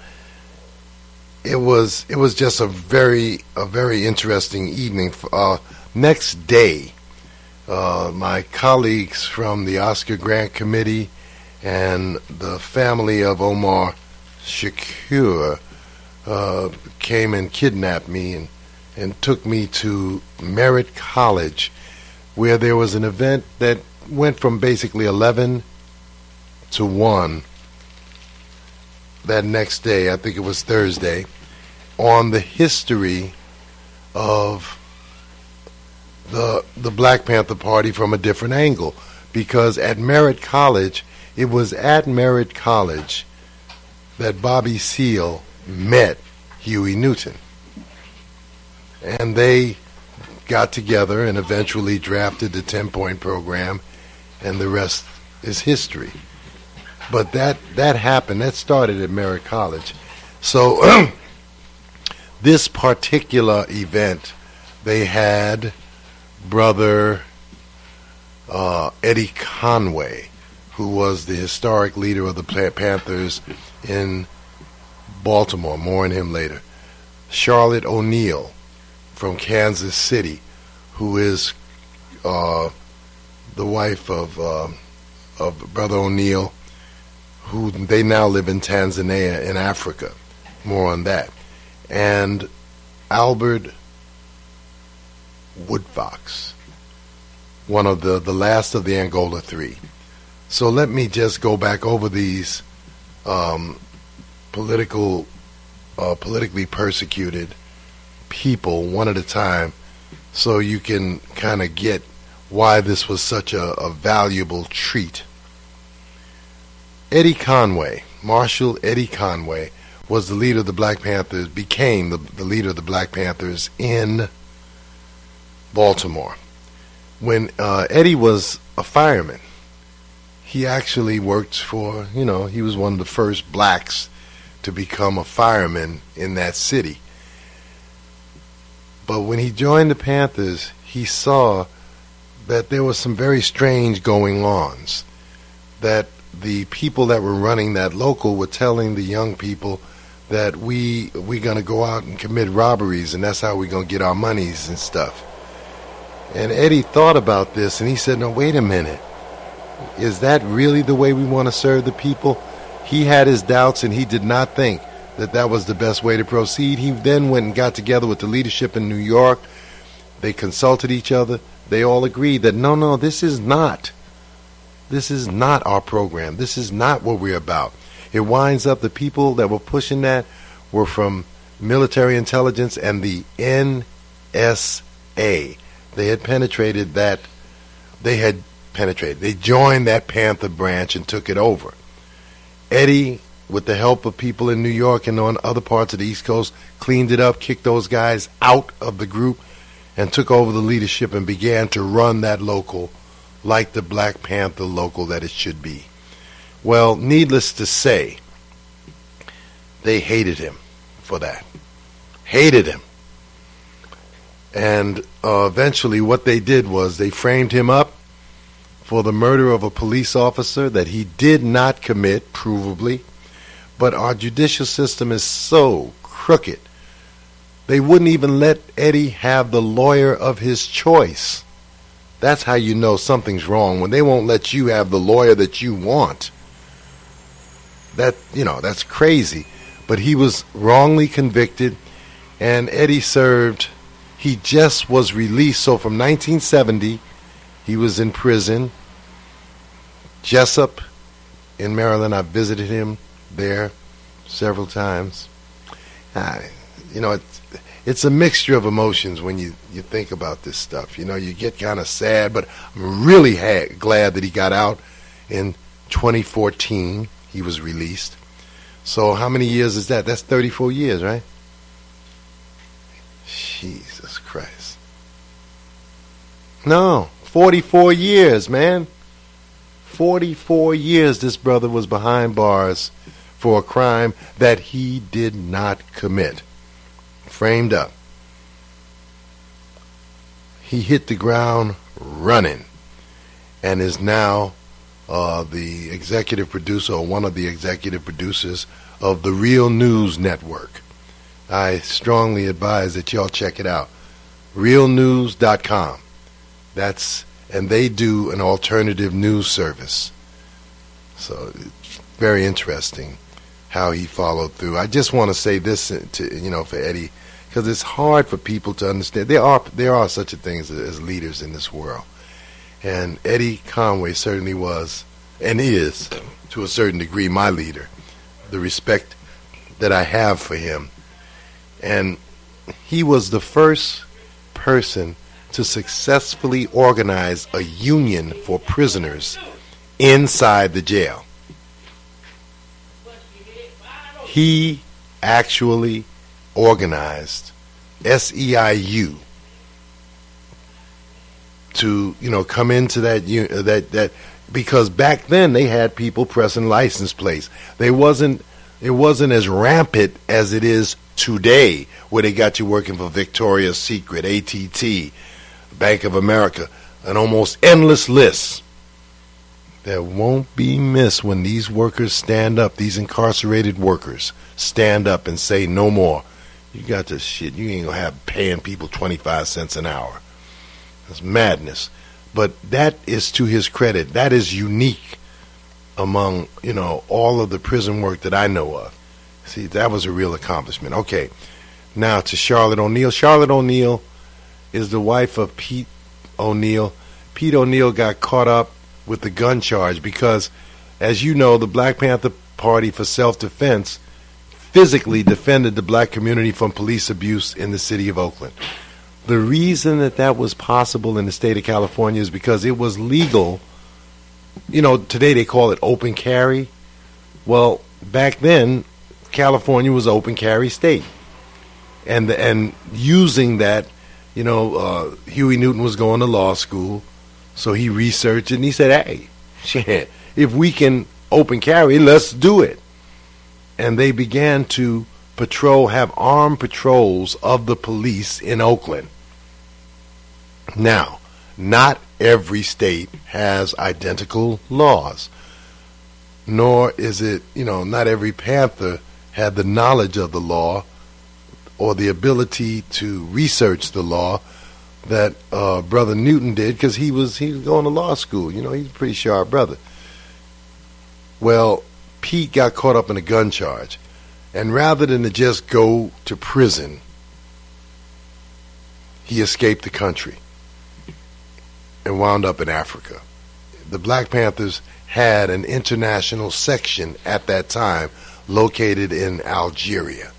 it was it was just a very a very interesting evening. Uh, next day, uh, my colleagues from the Oscar Grant Committee and the family of Omar Shakur uh, came and kidnapped me and and took me to Merritt College, where there was an event that went from basically eleven to one that next day, I think it was Thursday, on the history of the the Black Panther Party from a different angle. Because at Merritt College, it was at Merritt College that Bobby Seale met Huey Newton. And they got together and eventually drafted the ten-point program, and the rest is history. But that, that happened. That started at Merritt College. So this particular event, they had Brother uh, Eddie Conway, who was the historic leader of the Panthers in Baltimore. More on him later. Charlotte O'Neal from Kansas City, who is uh, the wife of uh, of Brother O'Neal, who they now live in Tanzania in Africa. More on that. And Albert Woodfox, one of the, the last of the Angola Three. So let me just go back over these um, political, uh, politically persecuted people one at a time, so you can kind of get why this was such a, a valuable treat. Eddie Conway, Marshall Eddie Conway, was the leader of the Black Panthers, became the, the leader of the Black Panthers in Baltimore. When uh, Eddie was a fireman, he actually worked for, you know, he was one of the first blacks to become a fireman in that city. But when he joined the Panthers, he saw that there was some very strange going-ons, that the people that were running that local were telling the young people that we we're going to go out and commit robberies, and that's how we're going to get our monies and stuff. And Eddie thought about this, and he said, no, wait a minute. Is that really the way we want to serve the people? He had his doubts, and he did not think that that was the best way to proceed. He then went and got together with the leadership in New York. They consulted each other. They all agreed that, no, no, this is not. This is not our program. This is not what we're about. It winds up the people that were pushing that were from military intelligence and the N S A. They had penetrated that. They had penetrated. They joined that Panther branch and took it over. Eddie, with the help of people in New York and on other parts of the East Coast, cleaned it up, kicked those guys out of the group, and took over the leadership and began to run that local like the Black Panther local that it should be. Well, needless to say, they hated him for that. Hated him. And uh, eventually what they did was they framed him up for the murder of a police officer that he did not commit, provably. But our judicial system is so crooked. They wouldn't even let Eddie have the lawyer of his choice. That's how you know something's wrong, when they won't let you have the lawyer that you want. that, you know, that's crazy. But he was wrongly convicted, and Eddie served, he just was released. So from nineteen seventy, he was in prison. Jessup in Maryland, I visited him there several times. I, you know, it's, it's a mixture of emotions when you, you think about this stuff. You know, you get kind of sad, but I'm really ha- glad that he got out in twenty fourteen. He was released. So how many years is that? That's thirty-four years, right? Jesus Christ. No, forty-four years, man. forty-four years this brother was behind bars for a crime that he did not commit. Framed up. He hit the ground running and is now uh, the executive producer, or one of the executive producers of the Real News Network. I strongly advise that y'all check it out. real news dot com. That's, and they do an alternative news service. So it's very interesting how he followed through. I just want to say this to, you know, for Eddie, because it's hard for people to understand. There are there are such a things as leaders in this world. And Eddie Conway certainly was, and is, to a certain degree, my leader. The respect that I have for him. And he was the first person to successfully organize a union for prisoners inside the jail. He actually organized S E I U to, you know, come into that uh, that that because back then they had people pressing license plates. They wasn't it wasn't as rampant as it is today, where they got you working for Victoria's Secret, A T T, Bank of America, an almost endless list that won't be missed when these workers stand up, these incarcerated workers stand up and say no more. You got this shit. You ain't gonna have paying people twenty-five cents an hour. That's madness. But that is to his credit. That is unique among, you know, all of the prison work that I know of. See, that was a real accomplishment. Okay, now to Charlotte O'Neal. Charlotte O'Neal is the wife of Pete O'Neal. Pete O'Neal got caught up with the gun charge because, as you know, the Black Panther Party for Self-Defense physically defended the black community from police abuse in the city of Oakland. The reason that that was possible in the state of California is because it was legal. You know, today they call it open carry. Well, back then, California was open carry state. And the, and using that, you know, uh, Huey Newton was going to law school, so he researched it and he said, hey, shit, if we can open carry, let's do it. And they began to patrol, have armed patrols of the police in Oakland. Now, not every state has identical laws, nor is it, you know, not every Panther had the knowledge of the law or the ability to research the law that uh, Brother Newton did, because he was he was going to law school. You know, he's a pretty sharp brother. Well, Pete got caught up in a gun charge, and rather than to just go to prison, he escaped the country and wound up in Africa. The Black Panthers had an international section at that time located in Algeria.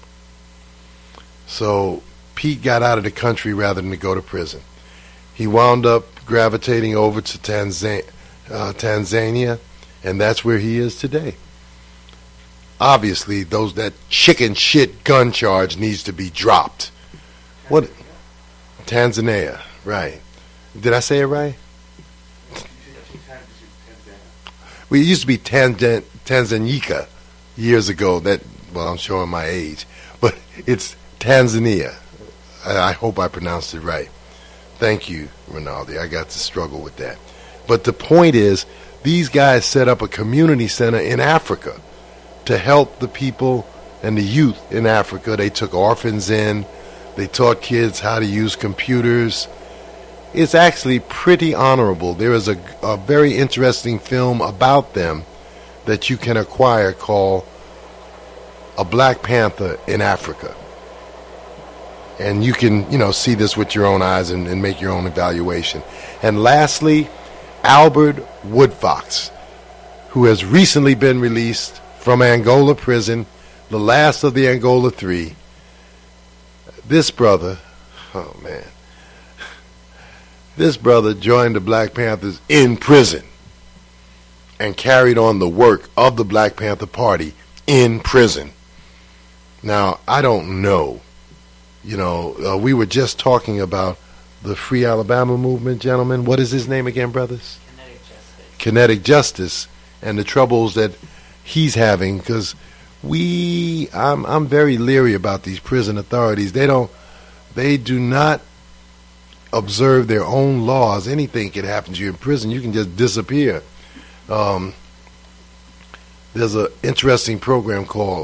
So Pete got out of the country rather than to go to prison. He wound up gravitating over to Tanzania, uh, Tanzania, and that's where he is today. Obviously, those that chicken shit gun charge needs to be dropped. What? Tanzania, right? Did I say it right? Well, it used to be Tanzan- Tanzania years ago. That, well, I'm showing my age, but it's Tanzania. I, I hope I pronounced it right. Thank you, Rinaldi. I got to struggle with that. But the point is, these guys set up a community center in Africa to help the people and the youth in Africa. They took orphans in. They taught kids how to use computers. It's actually pretty honorable. There is a, a very interesting film about them that you can acquire called A Black Panther in Africa. And you can, you know, see this with your own eyes and, and make your own evaluation. And lastly, Albert Woodfox, who has recently been released from Angola prison, the last of the Angola Three. This brother, oh man, this brother joined the Black Panthers in prison and carried on the work of the Black Panther Party in prison. Now, I don't know. You know, uh, we were just talking about the Free Alabama movement, gentlemen. What is his name again, brothers? Kinetic Justice. Kinetic Justice, and the troubles that he's having, because we, I'm, I'm very leery about these prison authorities. They don't, they do not observe their own laws. Anything can happen to you in prison. You can just disappear. Um, there's an interesting program called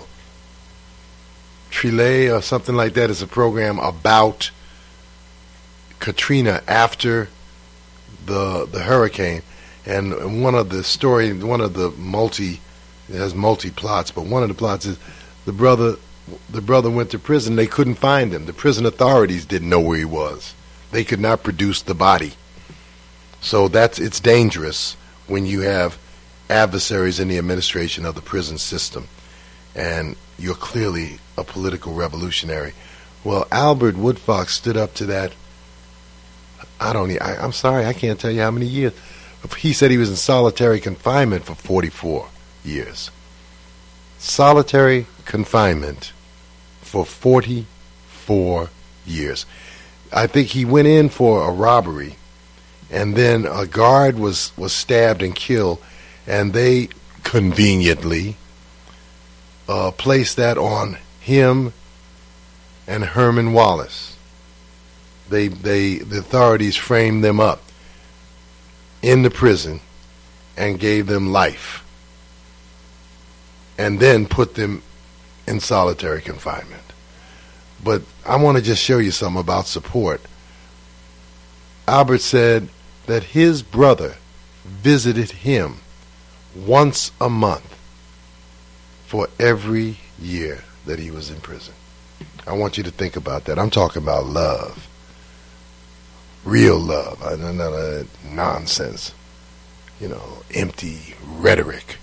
Trilay or something like that. It's a program about Katrina after the the hurricane, and one of the story, one of the multi, it has multi plots, but one of the plots is the brother, the brother went to prison. They couldn't find him. The prison authorities didn't know where he was. They could not produce the body. So that's it's dangerous when you have adversaries in the administration of the prison system, and you're clearly a political revolutionary. Well, Albert Woodfox stood up to that. I don't. I, I'm sorry, I can't tell you how many years. He said he was in solitary confinement for forty-four years. Solitary confinement for forty-four years. I think he went in for a robbery, and then a guard was, was stabbed and killed, and they conveniently uh, placed that on him and Herman Wallace. They, they, the authorities framed them up in the prison and gave them life, and then put them in solitary confinement. But I want to just show you something about support. Albert said that his brother visited him once a month for every year that he was in prison. I want you to think about that. I'm talking about love. Real love. None of that nonsense. You know, empty rhetoric.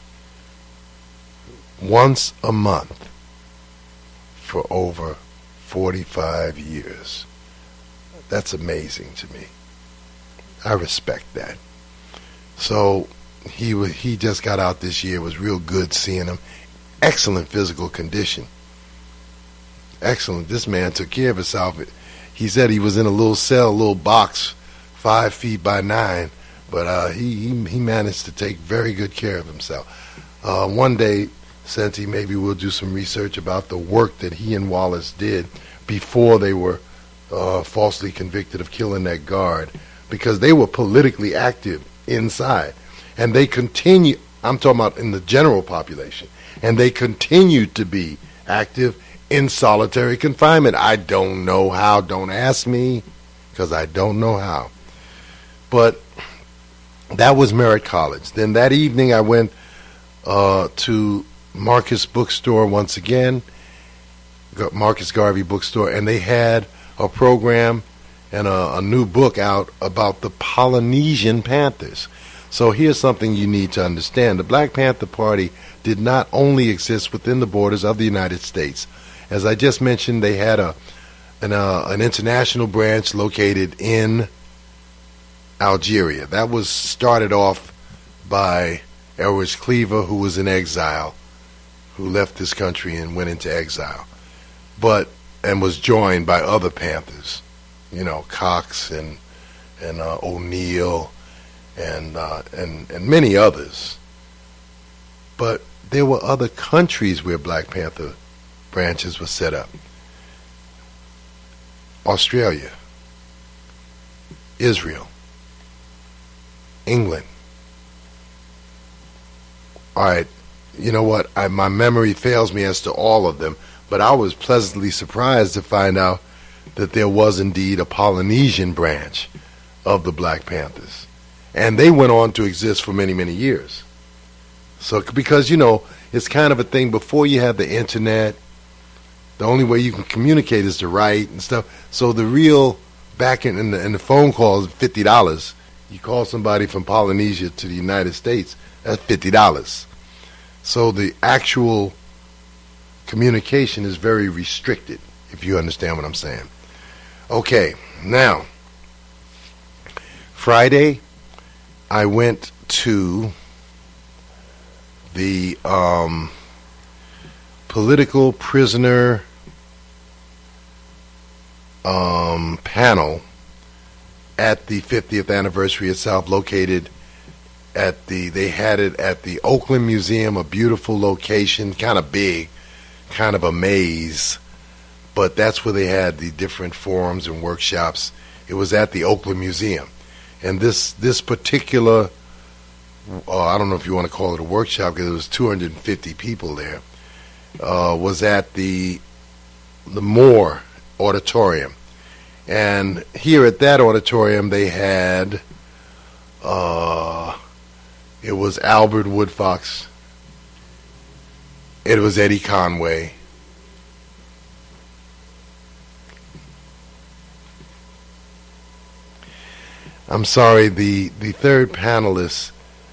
Once a month for over forty-five years. That's amazing to me. I respect that. So he was, he just got out this year. It was real good seeing him. Excellent physical condition. Excellent. This man took care of himself. He said he was in a little cell, a little box, five feet by nine, but uh, he, he he managed to take very good care of himself. Uh, one day, Senti, maybe we'll do some research about the work that he and Wallace did before they were uh, falsely convicted of killing that guard, because they were politically active inside, and they continue. I'm talking about in the general population, and they continued to be active in solitary confinement. I don't know how. Don't ask me, because I don't know how. But that was Merritt College. Then that evening I went uh, to Marcus Bookstore once again, Marcus Garvey Bookstore, and they had a program and a, a new book out about the Polynesian Panthers. So here's something you need to understand. The Black Panther Party did not only exist within the borders of the United States. As I just mentioned, they had a an, uh, an international branch located in Algeria. That was started off by Elridge Cleaver, who was in exile, who left this country and went into exile, but and was joined by other Panthers, you know, Cox and and uh, O'Neill and uh, and and many others. But there were other countries where Black Panther branches were set up. Australia, Israel, England. All right, you know what? I, my memory fails me as to all of them, but I was pleasantly surprised to find out that there was indeed a Polynesian branch of the Black Panthers. And they went on to exist for many, many years. So because, you know, it's kind of a thing before you have the internet, the only way you can communicate is to write and stuff. So the real back in, in, the, in the phone call is fifty dollars. You call somebody from Polynesia to the United States, that's fifty dollars. So the actual communication is very restricted, if you understand what I'm saying. Okay, now, Friday, I went to the um, political prisoner um, panel at the fiftieth anniversary itself, located at the, they had it at the Oakland Museum, a beautiful location, kind of big, kind of a maze, but that's where they had the different forums and workshops. It was at the Oakland Museum. And this, this particular, uh, I don't know if you want to call it a workshop because there was two hundred fifty people there, uh, was at the, the Moore Auditorium. And here at that auditorium, they had, uh, it was Albert Woodfox, it was Eddie Conway, I'm sorry, the, the third panelist,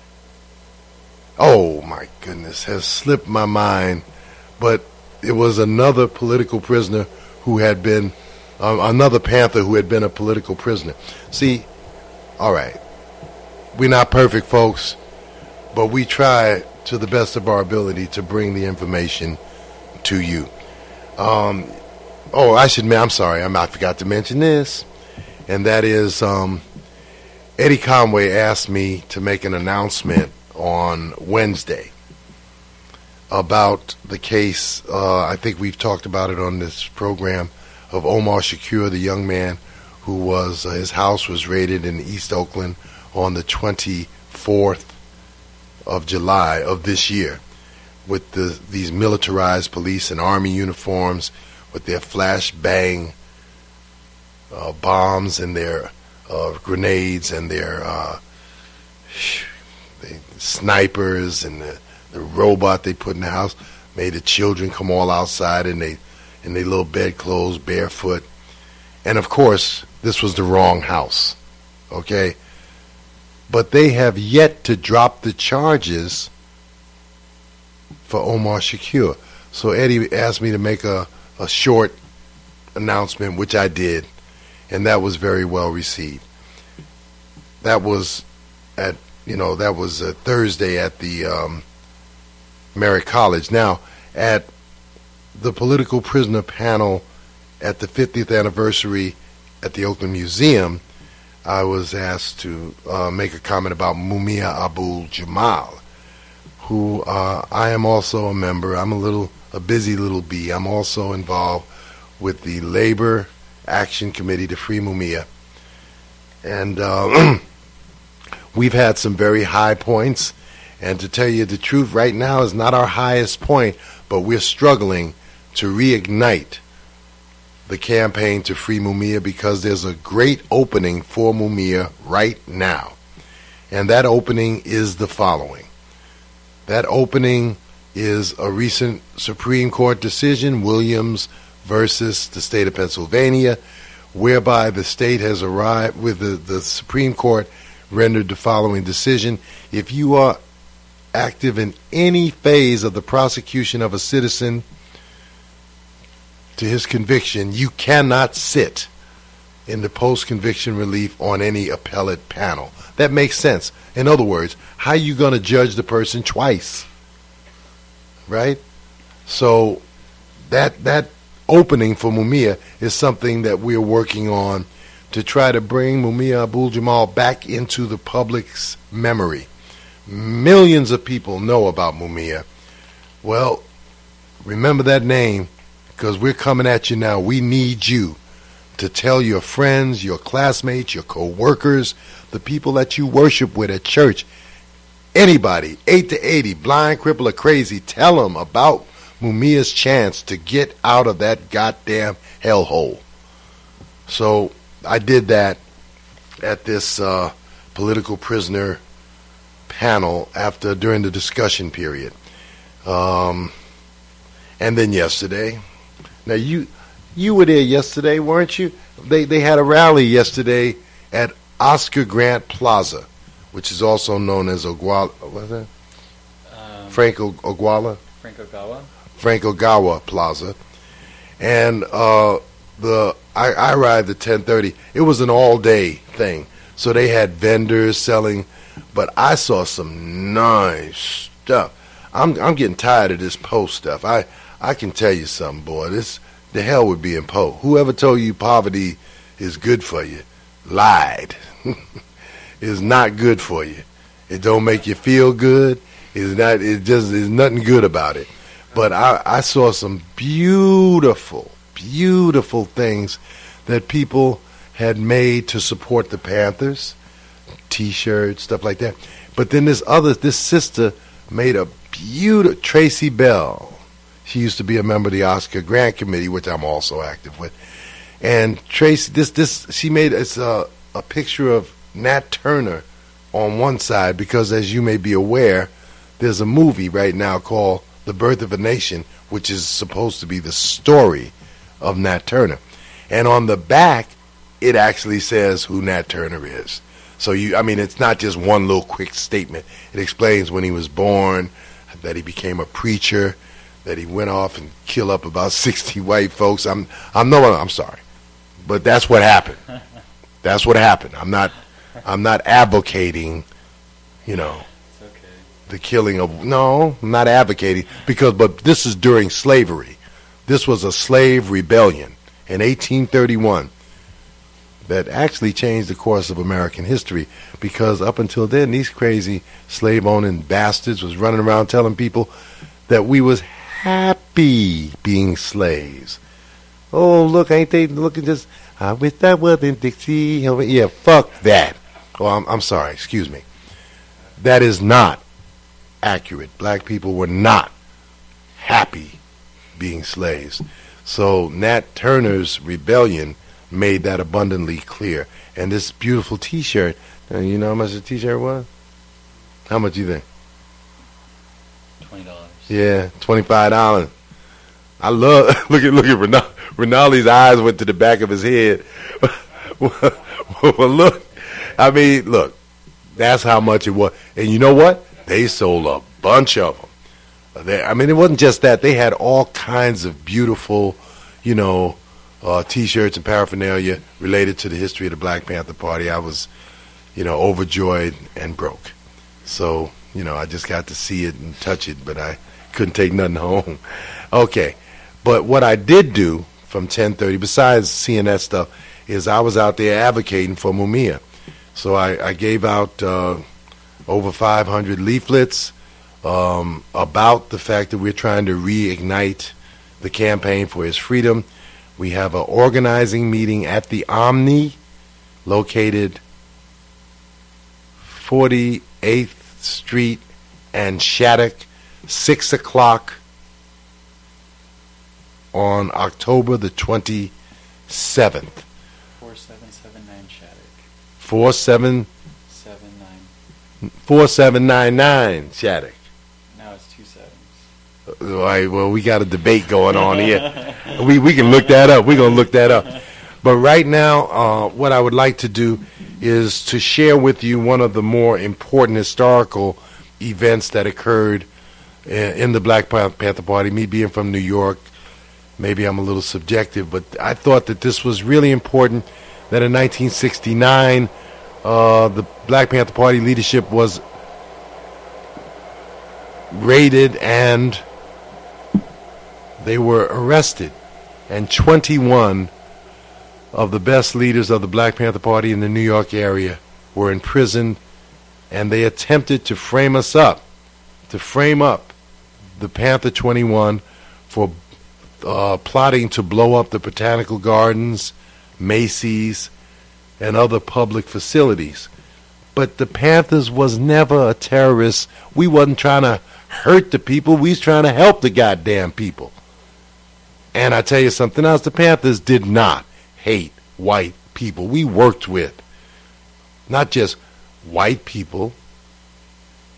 oh my goodness, has slipped my mind, but it was another political prisoner who had been, um, another Panther who had been a political prisoner. See, all right, we're not perfect, folks, but we try to the best of our ability to bring the information to you. Um, oh, I should, I'm sorry, I forgot to mention this, and that is um, Eddie Conway asked me to make an announcement on Wednesday about the case, uh, I think we've talked about it on this program, of Omar Shakur, the young man who was, uh, his house was raided in East Oakland on the twenty-fourth of July of this year with the, these militarized police and army uniforms with their flashbang uh, bombs and their uh, grenades and their uh, they, snipers and the, the robot they put in the house made the children come all outside and they in their little bedclothes, barefoot. And of course, this was the wrong house, okay? But they have yet to drop the charges for Omar Shakur. So Eddie asked me to make a, a short announcement, which I did, and that was very well received. That was at, you know, that was a Thursday at the um, Merritt College. Now, at the political prisoner panel at the fiftieth anniversary at the Oakland Museum, I was asked to uh, make a comment about Mumia Abu-Jamal, who uh, I am also a member. I'm a little, a busy little bee. I'm also involved with the Labor Action Committee to Free Mumia. And uh, we've had some very high points. And to tell you the truth, right now is not our highest point, but we're struggling to reignite the campaign to free Mumia because there's a great opening for Mumia right now. And that opening is the following. That opening is a recent Supreme Court decision, Williams versus the state of Pennsylvania, whereby the state has arrived with the, the Supreme Court rendered the following decision. If you are active in any phase of the prosecution of a citizen to his conviction, you cannot sit in the post-conviction relief on any appellate panel. That makes sense. In other words, how are you going to judge the person twice? Right? So that that opening for Mumia is something that we're working on to try to bring Mumia Abu-Jamal back into the public's memory. Millions of people know about Mumia. Well, remember that name, because we're coming at you now. We need you to tell your friends, your classmates, your co-workers, the people that you worship with at church, anybody, eight to eighty, blind, crippled, or crazy, tell them about Mumia's chance to get out of that goddamn hellhole. So I did that at this uh, political prisoner panel after during the discussion period. Um, and then yesterday, now you you were there yesterday, weren't you? They they had a rally yesterday at Oscar Grant Plaza, which is also known as Oguala. What's that? Um, Franco Oguala. Franco Gawa. Franco Gawa Plaza, and uh, the I, I arrived at ten thirty. It was an all day thing, so they had vendors selling, but I saw some nice stuff. I'm I'm getting tired of this Poe stuff. I I can tell you something, boy. This the hell with being Poe. Whoever told you poverty is good for you lied. It's not good for you. It don't make you feel good. It's not. It just is nothing good about it. But I, I saw some beautiful, beautiful things that people had made to support the Panthers, T-shirts, stuff like that. But then this other, this sister made a beautiful, Tracy Bell. She used to be a member of the Oscar Grant Committee, which I'm also active with. And Tracy, this, this, she made it's a, a picture of Nat Turner on one side because, as you may be aware, there's a movie right now called The Birth of a Nation, which is supposed to be the story of Nat Turner. And on the back, it actually says who Nat Turner is. So, you, I mean, it's not just one little quick statement. It explains when he was born, that he became a preacher, that he went off and killed up about sixty white folks. I'm, I'm no, I'm sorry, but that's what happened. That's what happened. I'm not, I'm not advocating, you know, the killing of, no, I'm not advocating, because, but this is during slavery. This was a slave rebellion in eighteen thirty-one that actually changed the course of American history, because up until then, these crazy slave-owning bastards was running around telling people that we was happy being slaves. Oh, look, ain't they looking just, I wish that wasn't Dixie. Yeah, fuck that. Oh, I'm, I'm sorry, excuse me. That is not accurate. Black people were not happy being slaves. So Nat Turner's rebellion made that abundantly clear. And this beautiful T-shirt, uh, you know how much the T-shirt was? How much do you think? Twenty dollars. Yeah, twenty-five dollars. I love look at look at Rinaldi. Rinaldi's eyes went to the back of his head. Well, look, I mean, look, that's how much it was. And you know what? They sold a bunch of them. They, I mean, it wasn't just that. They had all kinds of beautiful, you know, uh, T-shirts and paraphernalia related to the history of the Black Panther Party. I was, you know, overjoyed and broke. So, you know, I just got to see it and touch it, but I couldn't take nothing home. Okay. But what I did do from ten thirty, besides seeing that stuff, is I was out there advocating for Mumia. So I, I gave out uh, over five hundred leaflets um, about the fact that we're trying to reignite the campaign for his freedom. We have an organizing meeting at the Omni, located forty-eighth Street and Shattuck, six o'clock on October the twenty-seventh. four seven seven nine Shattuck. Four seven Seven nine. four seven nine nine Shattuck. Now it's two sevens. All right, well, we got a debate going on here. we we can look that up. We're gonna look that up. But right now, uh, what I would like to do is to share with you one of the more important historical events that occurred in, in the Black Panther Party. Me being from New York, maybe I'm a little subjective, but I thought that this was really important, that in nineteen sixty-nine, uh, the Black Panther Party leadership was raided and they were arrested. And twenty-one of the best leaders of the Black Panther Party in the New York area were imprisoned, and they attempted to frame us up, to frame up the Panther twenty-one for uh, plotting to blow up the Botanical Gardens, Macy's, and other public facilities. But the Panthers was never a terrorist. We wasn't trying to hurt the people. We was trying to help the goddamn people. And I tell you something else, the Panthers did not hate white people. We worked with not just white people,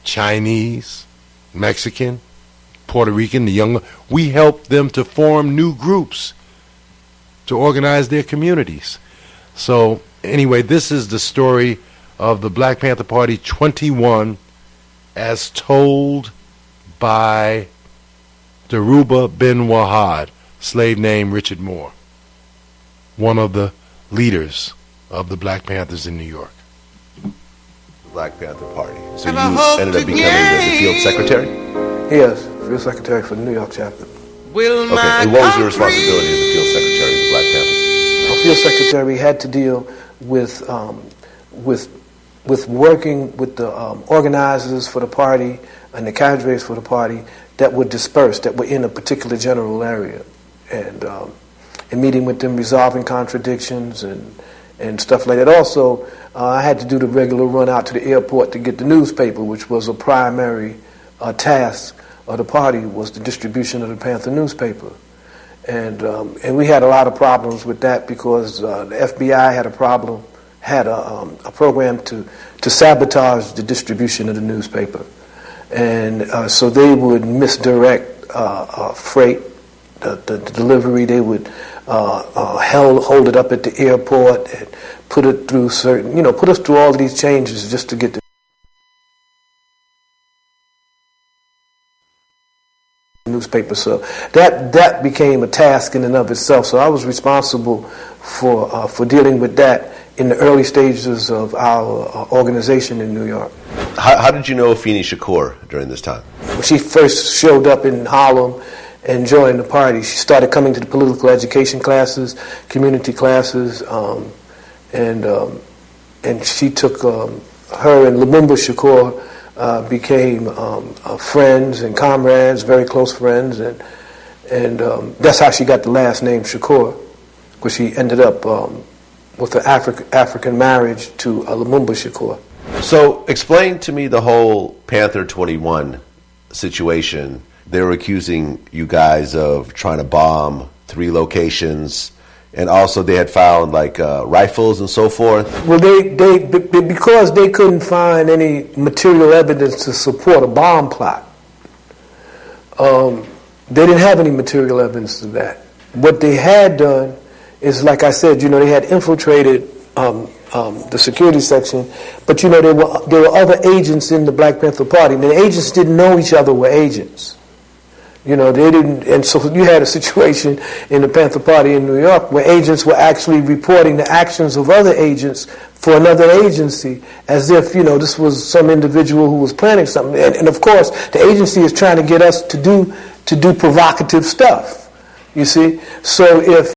Chinese, Mexican, Puerto Rican, the young, we helped them to form new groups to organize their communities. So anyway, this is the story of the Black Panther Party twenty-one as told by Dhoruba bin Wahad, slave name Richard Moore, one of the leaders of the Black Panthers in New York. Black Panther Party. So you ended up becoming the, the field secretary? Yes, field secretary for the New York chapter. Okay, and what was your responsibility as the field secretary of the Black Panthers? A field secretary had to deal with um, with with working with the um, organizers for the party and the cadres for the party that were dispersed, that were in a particular general area, and um, and meeting with them, resolving contradictions and and stuff like that. Also, uh, I had to do the regular run out to the airport to get the newspaper, which was a primary uh, task of the party, was the distribution of the Panther newspaper. And um, and we had a lot of problems with that because uh, the F B I had a problem, had a, um, a program to, to sabotage the distribution of the newspaper. And uh, so they would misdirect uh, uh, freight, the, the, the delivery. They would uh, uh, held, hold it up at the airport and put it through certain, you know, put us through all of these changes just to get the newspaper. So that that became a task in and of itself. So I was responsible for uh, for dealing with that in the early stages of our uh, organization in New York. How, how did you know Afeni Shakur during this time? When she first showed up in Harlem and joined the party, she started coming to the political education classes, community classes, um, and um, and she took um, her and Lumumba Shakur uh, became um, uh, friends and comrades, very close friends, and and um, that's how she got the last name Shakur, because she ended up um, with an Afri- African marriage to uh, Lumumba Shakur. So explain to me the whole Panther twenty-one situation. They were accusing you guys of trying to bomb three locations, and also they had found like uh, rifles and so forth. Well, they, they, they because they couldn't find any material evidence to support a bomb plot, um, they didn't have any material evidence of that. What they had done is, like I said, you know, they had infiltrated um, um, the security section, but you know, there were there were other agents in the Black Panther Party, and the agents didn't know each other were agents. You know, they didn't, and so you had a situation in the Panther Party in New York where agents were actually reporting the actions of other agents for another agency as if, you know, this was some individual who was planning something. And, and of course, the agency is trying to get us to do to do provocative stuff, you see. So if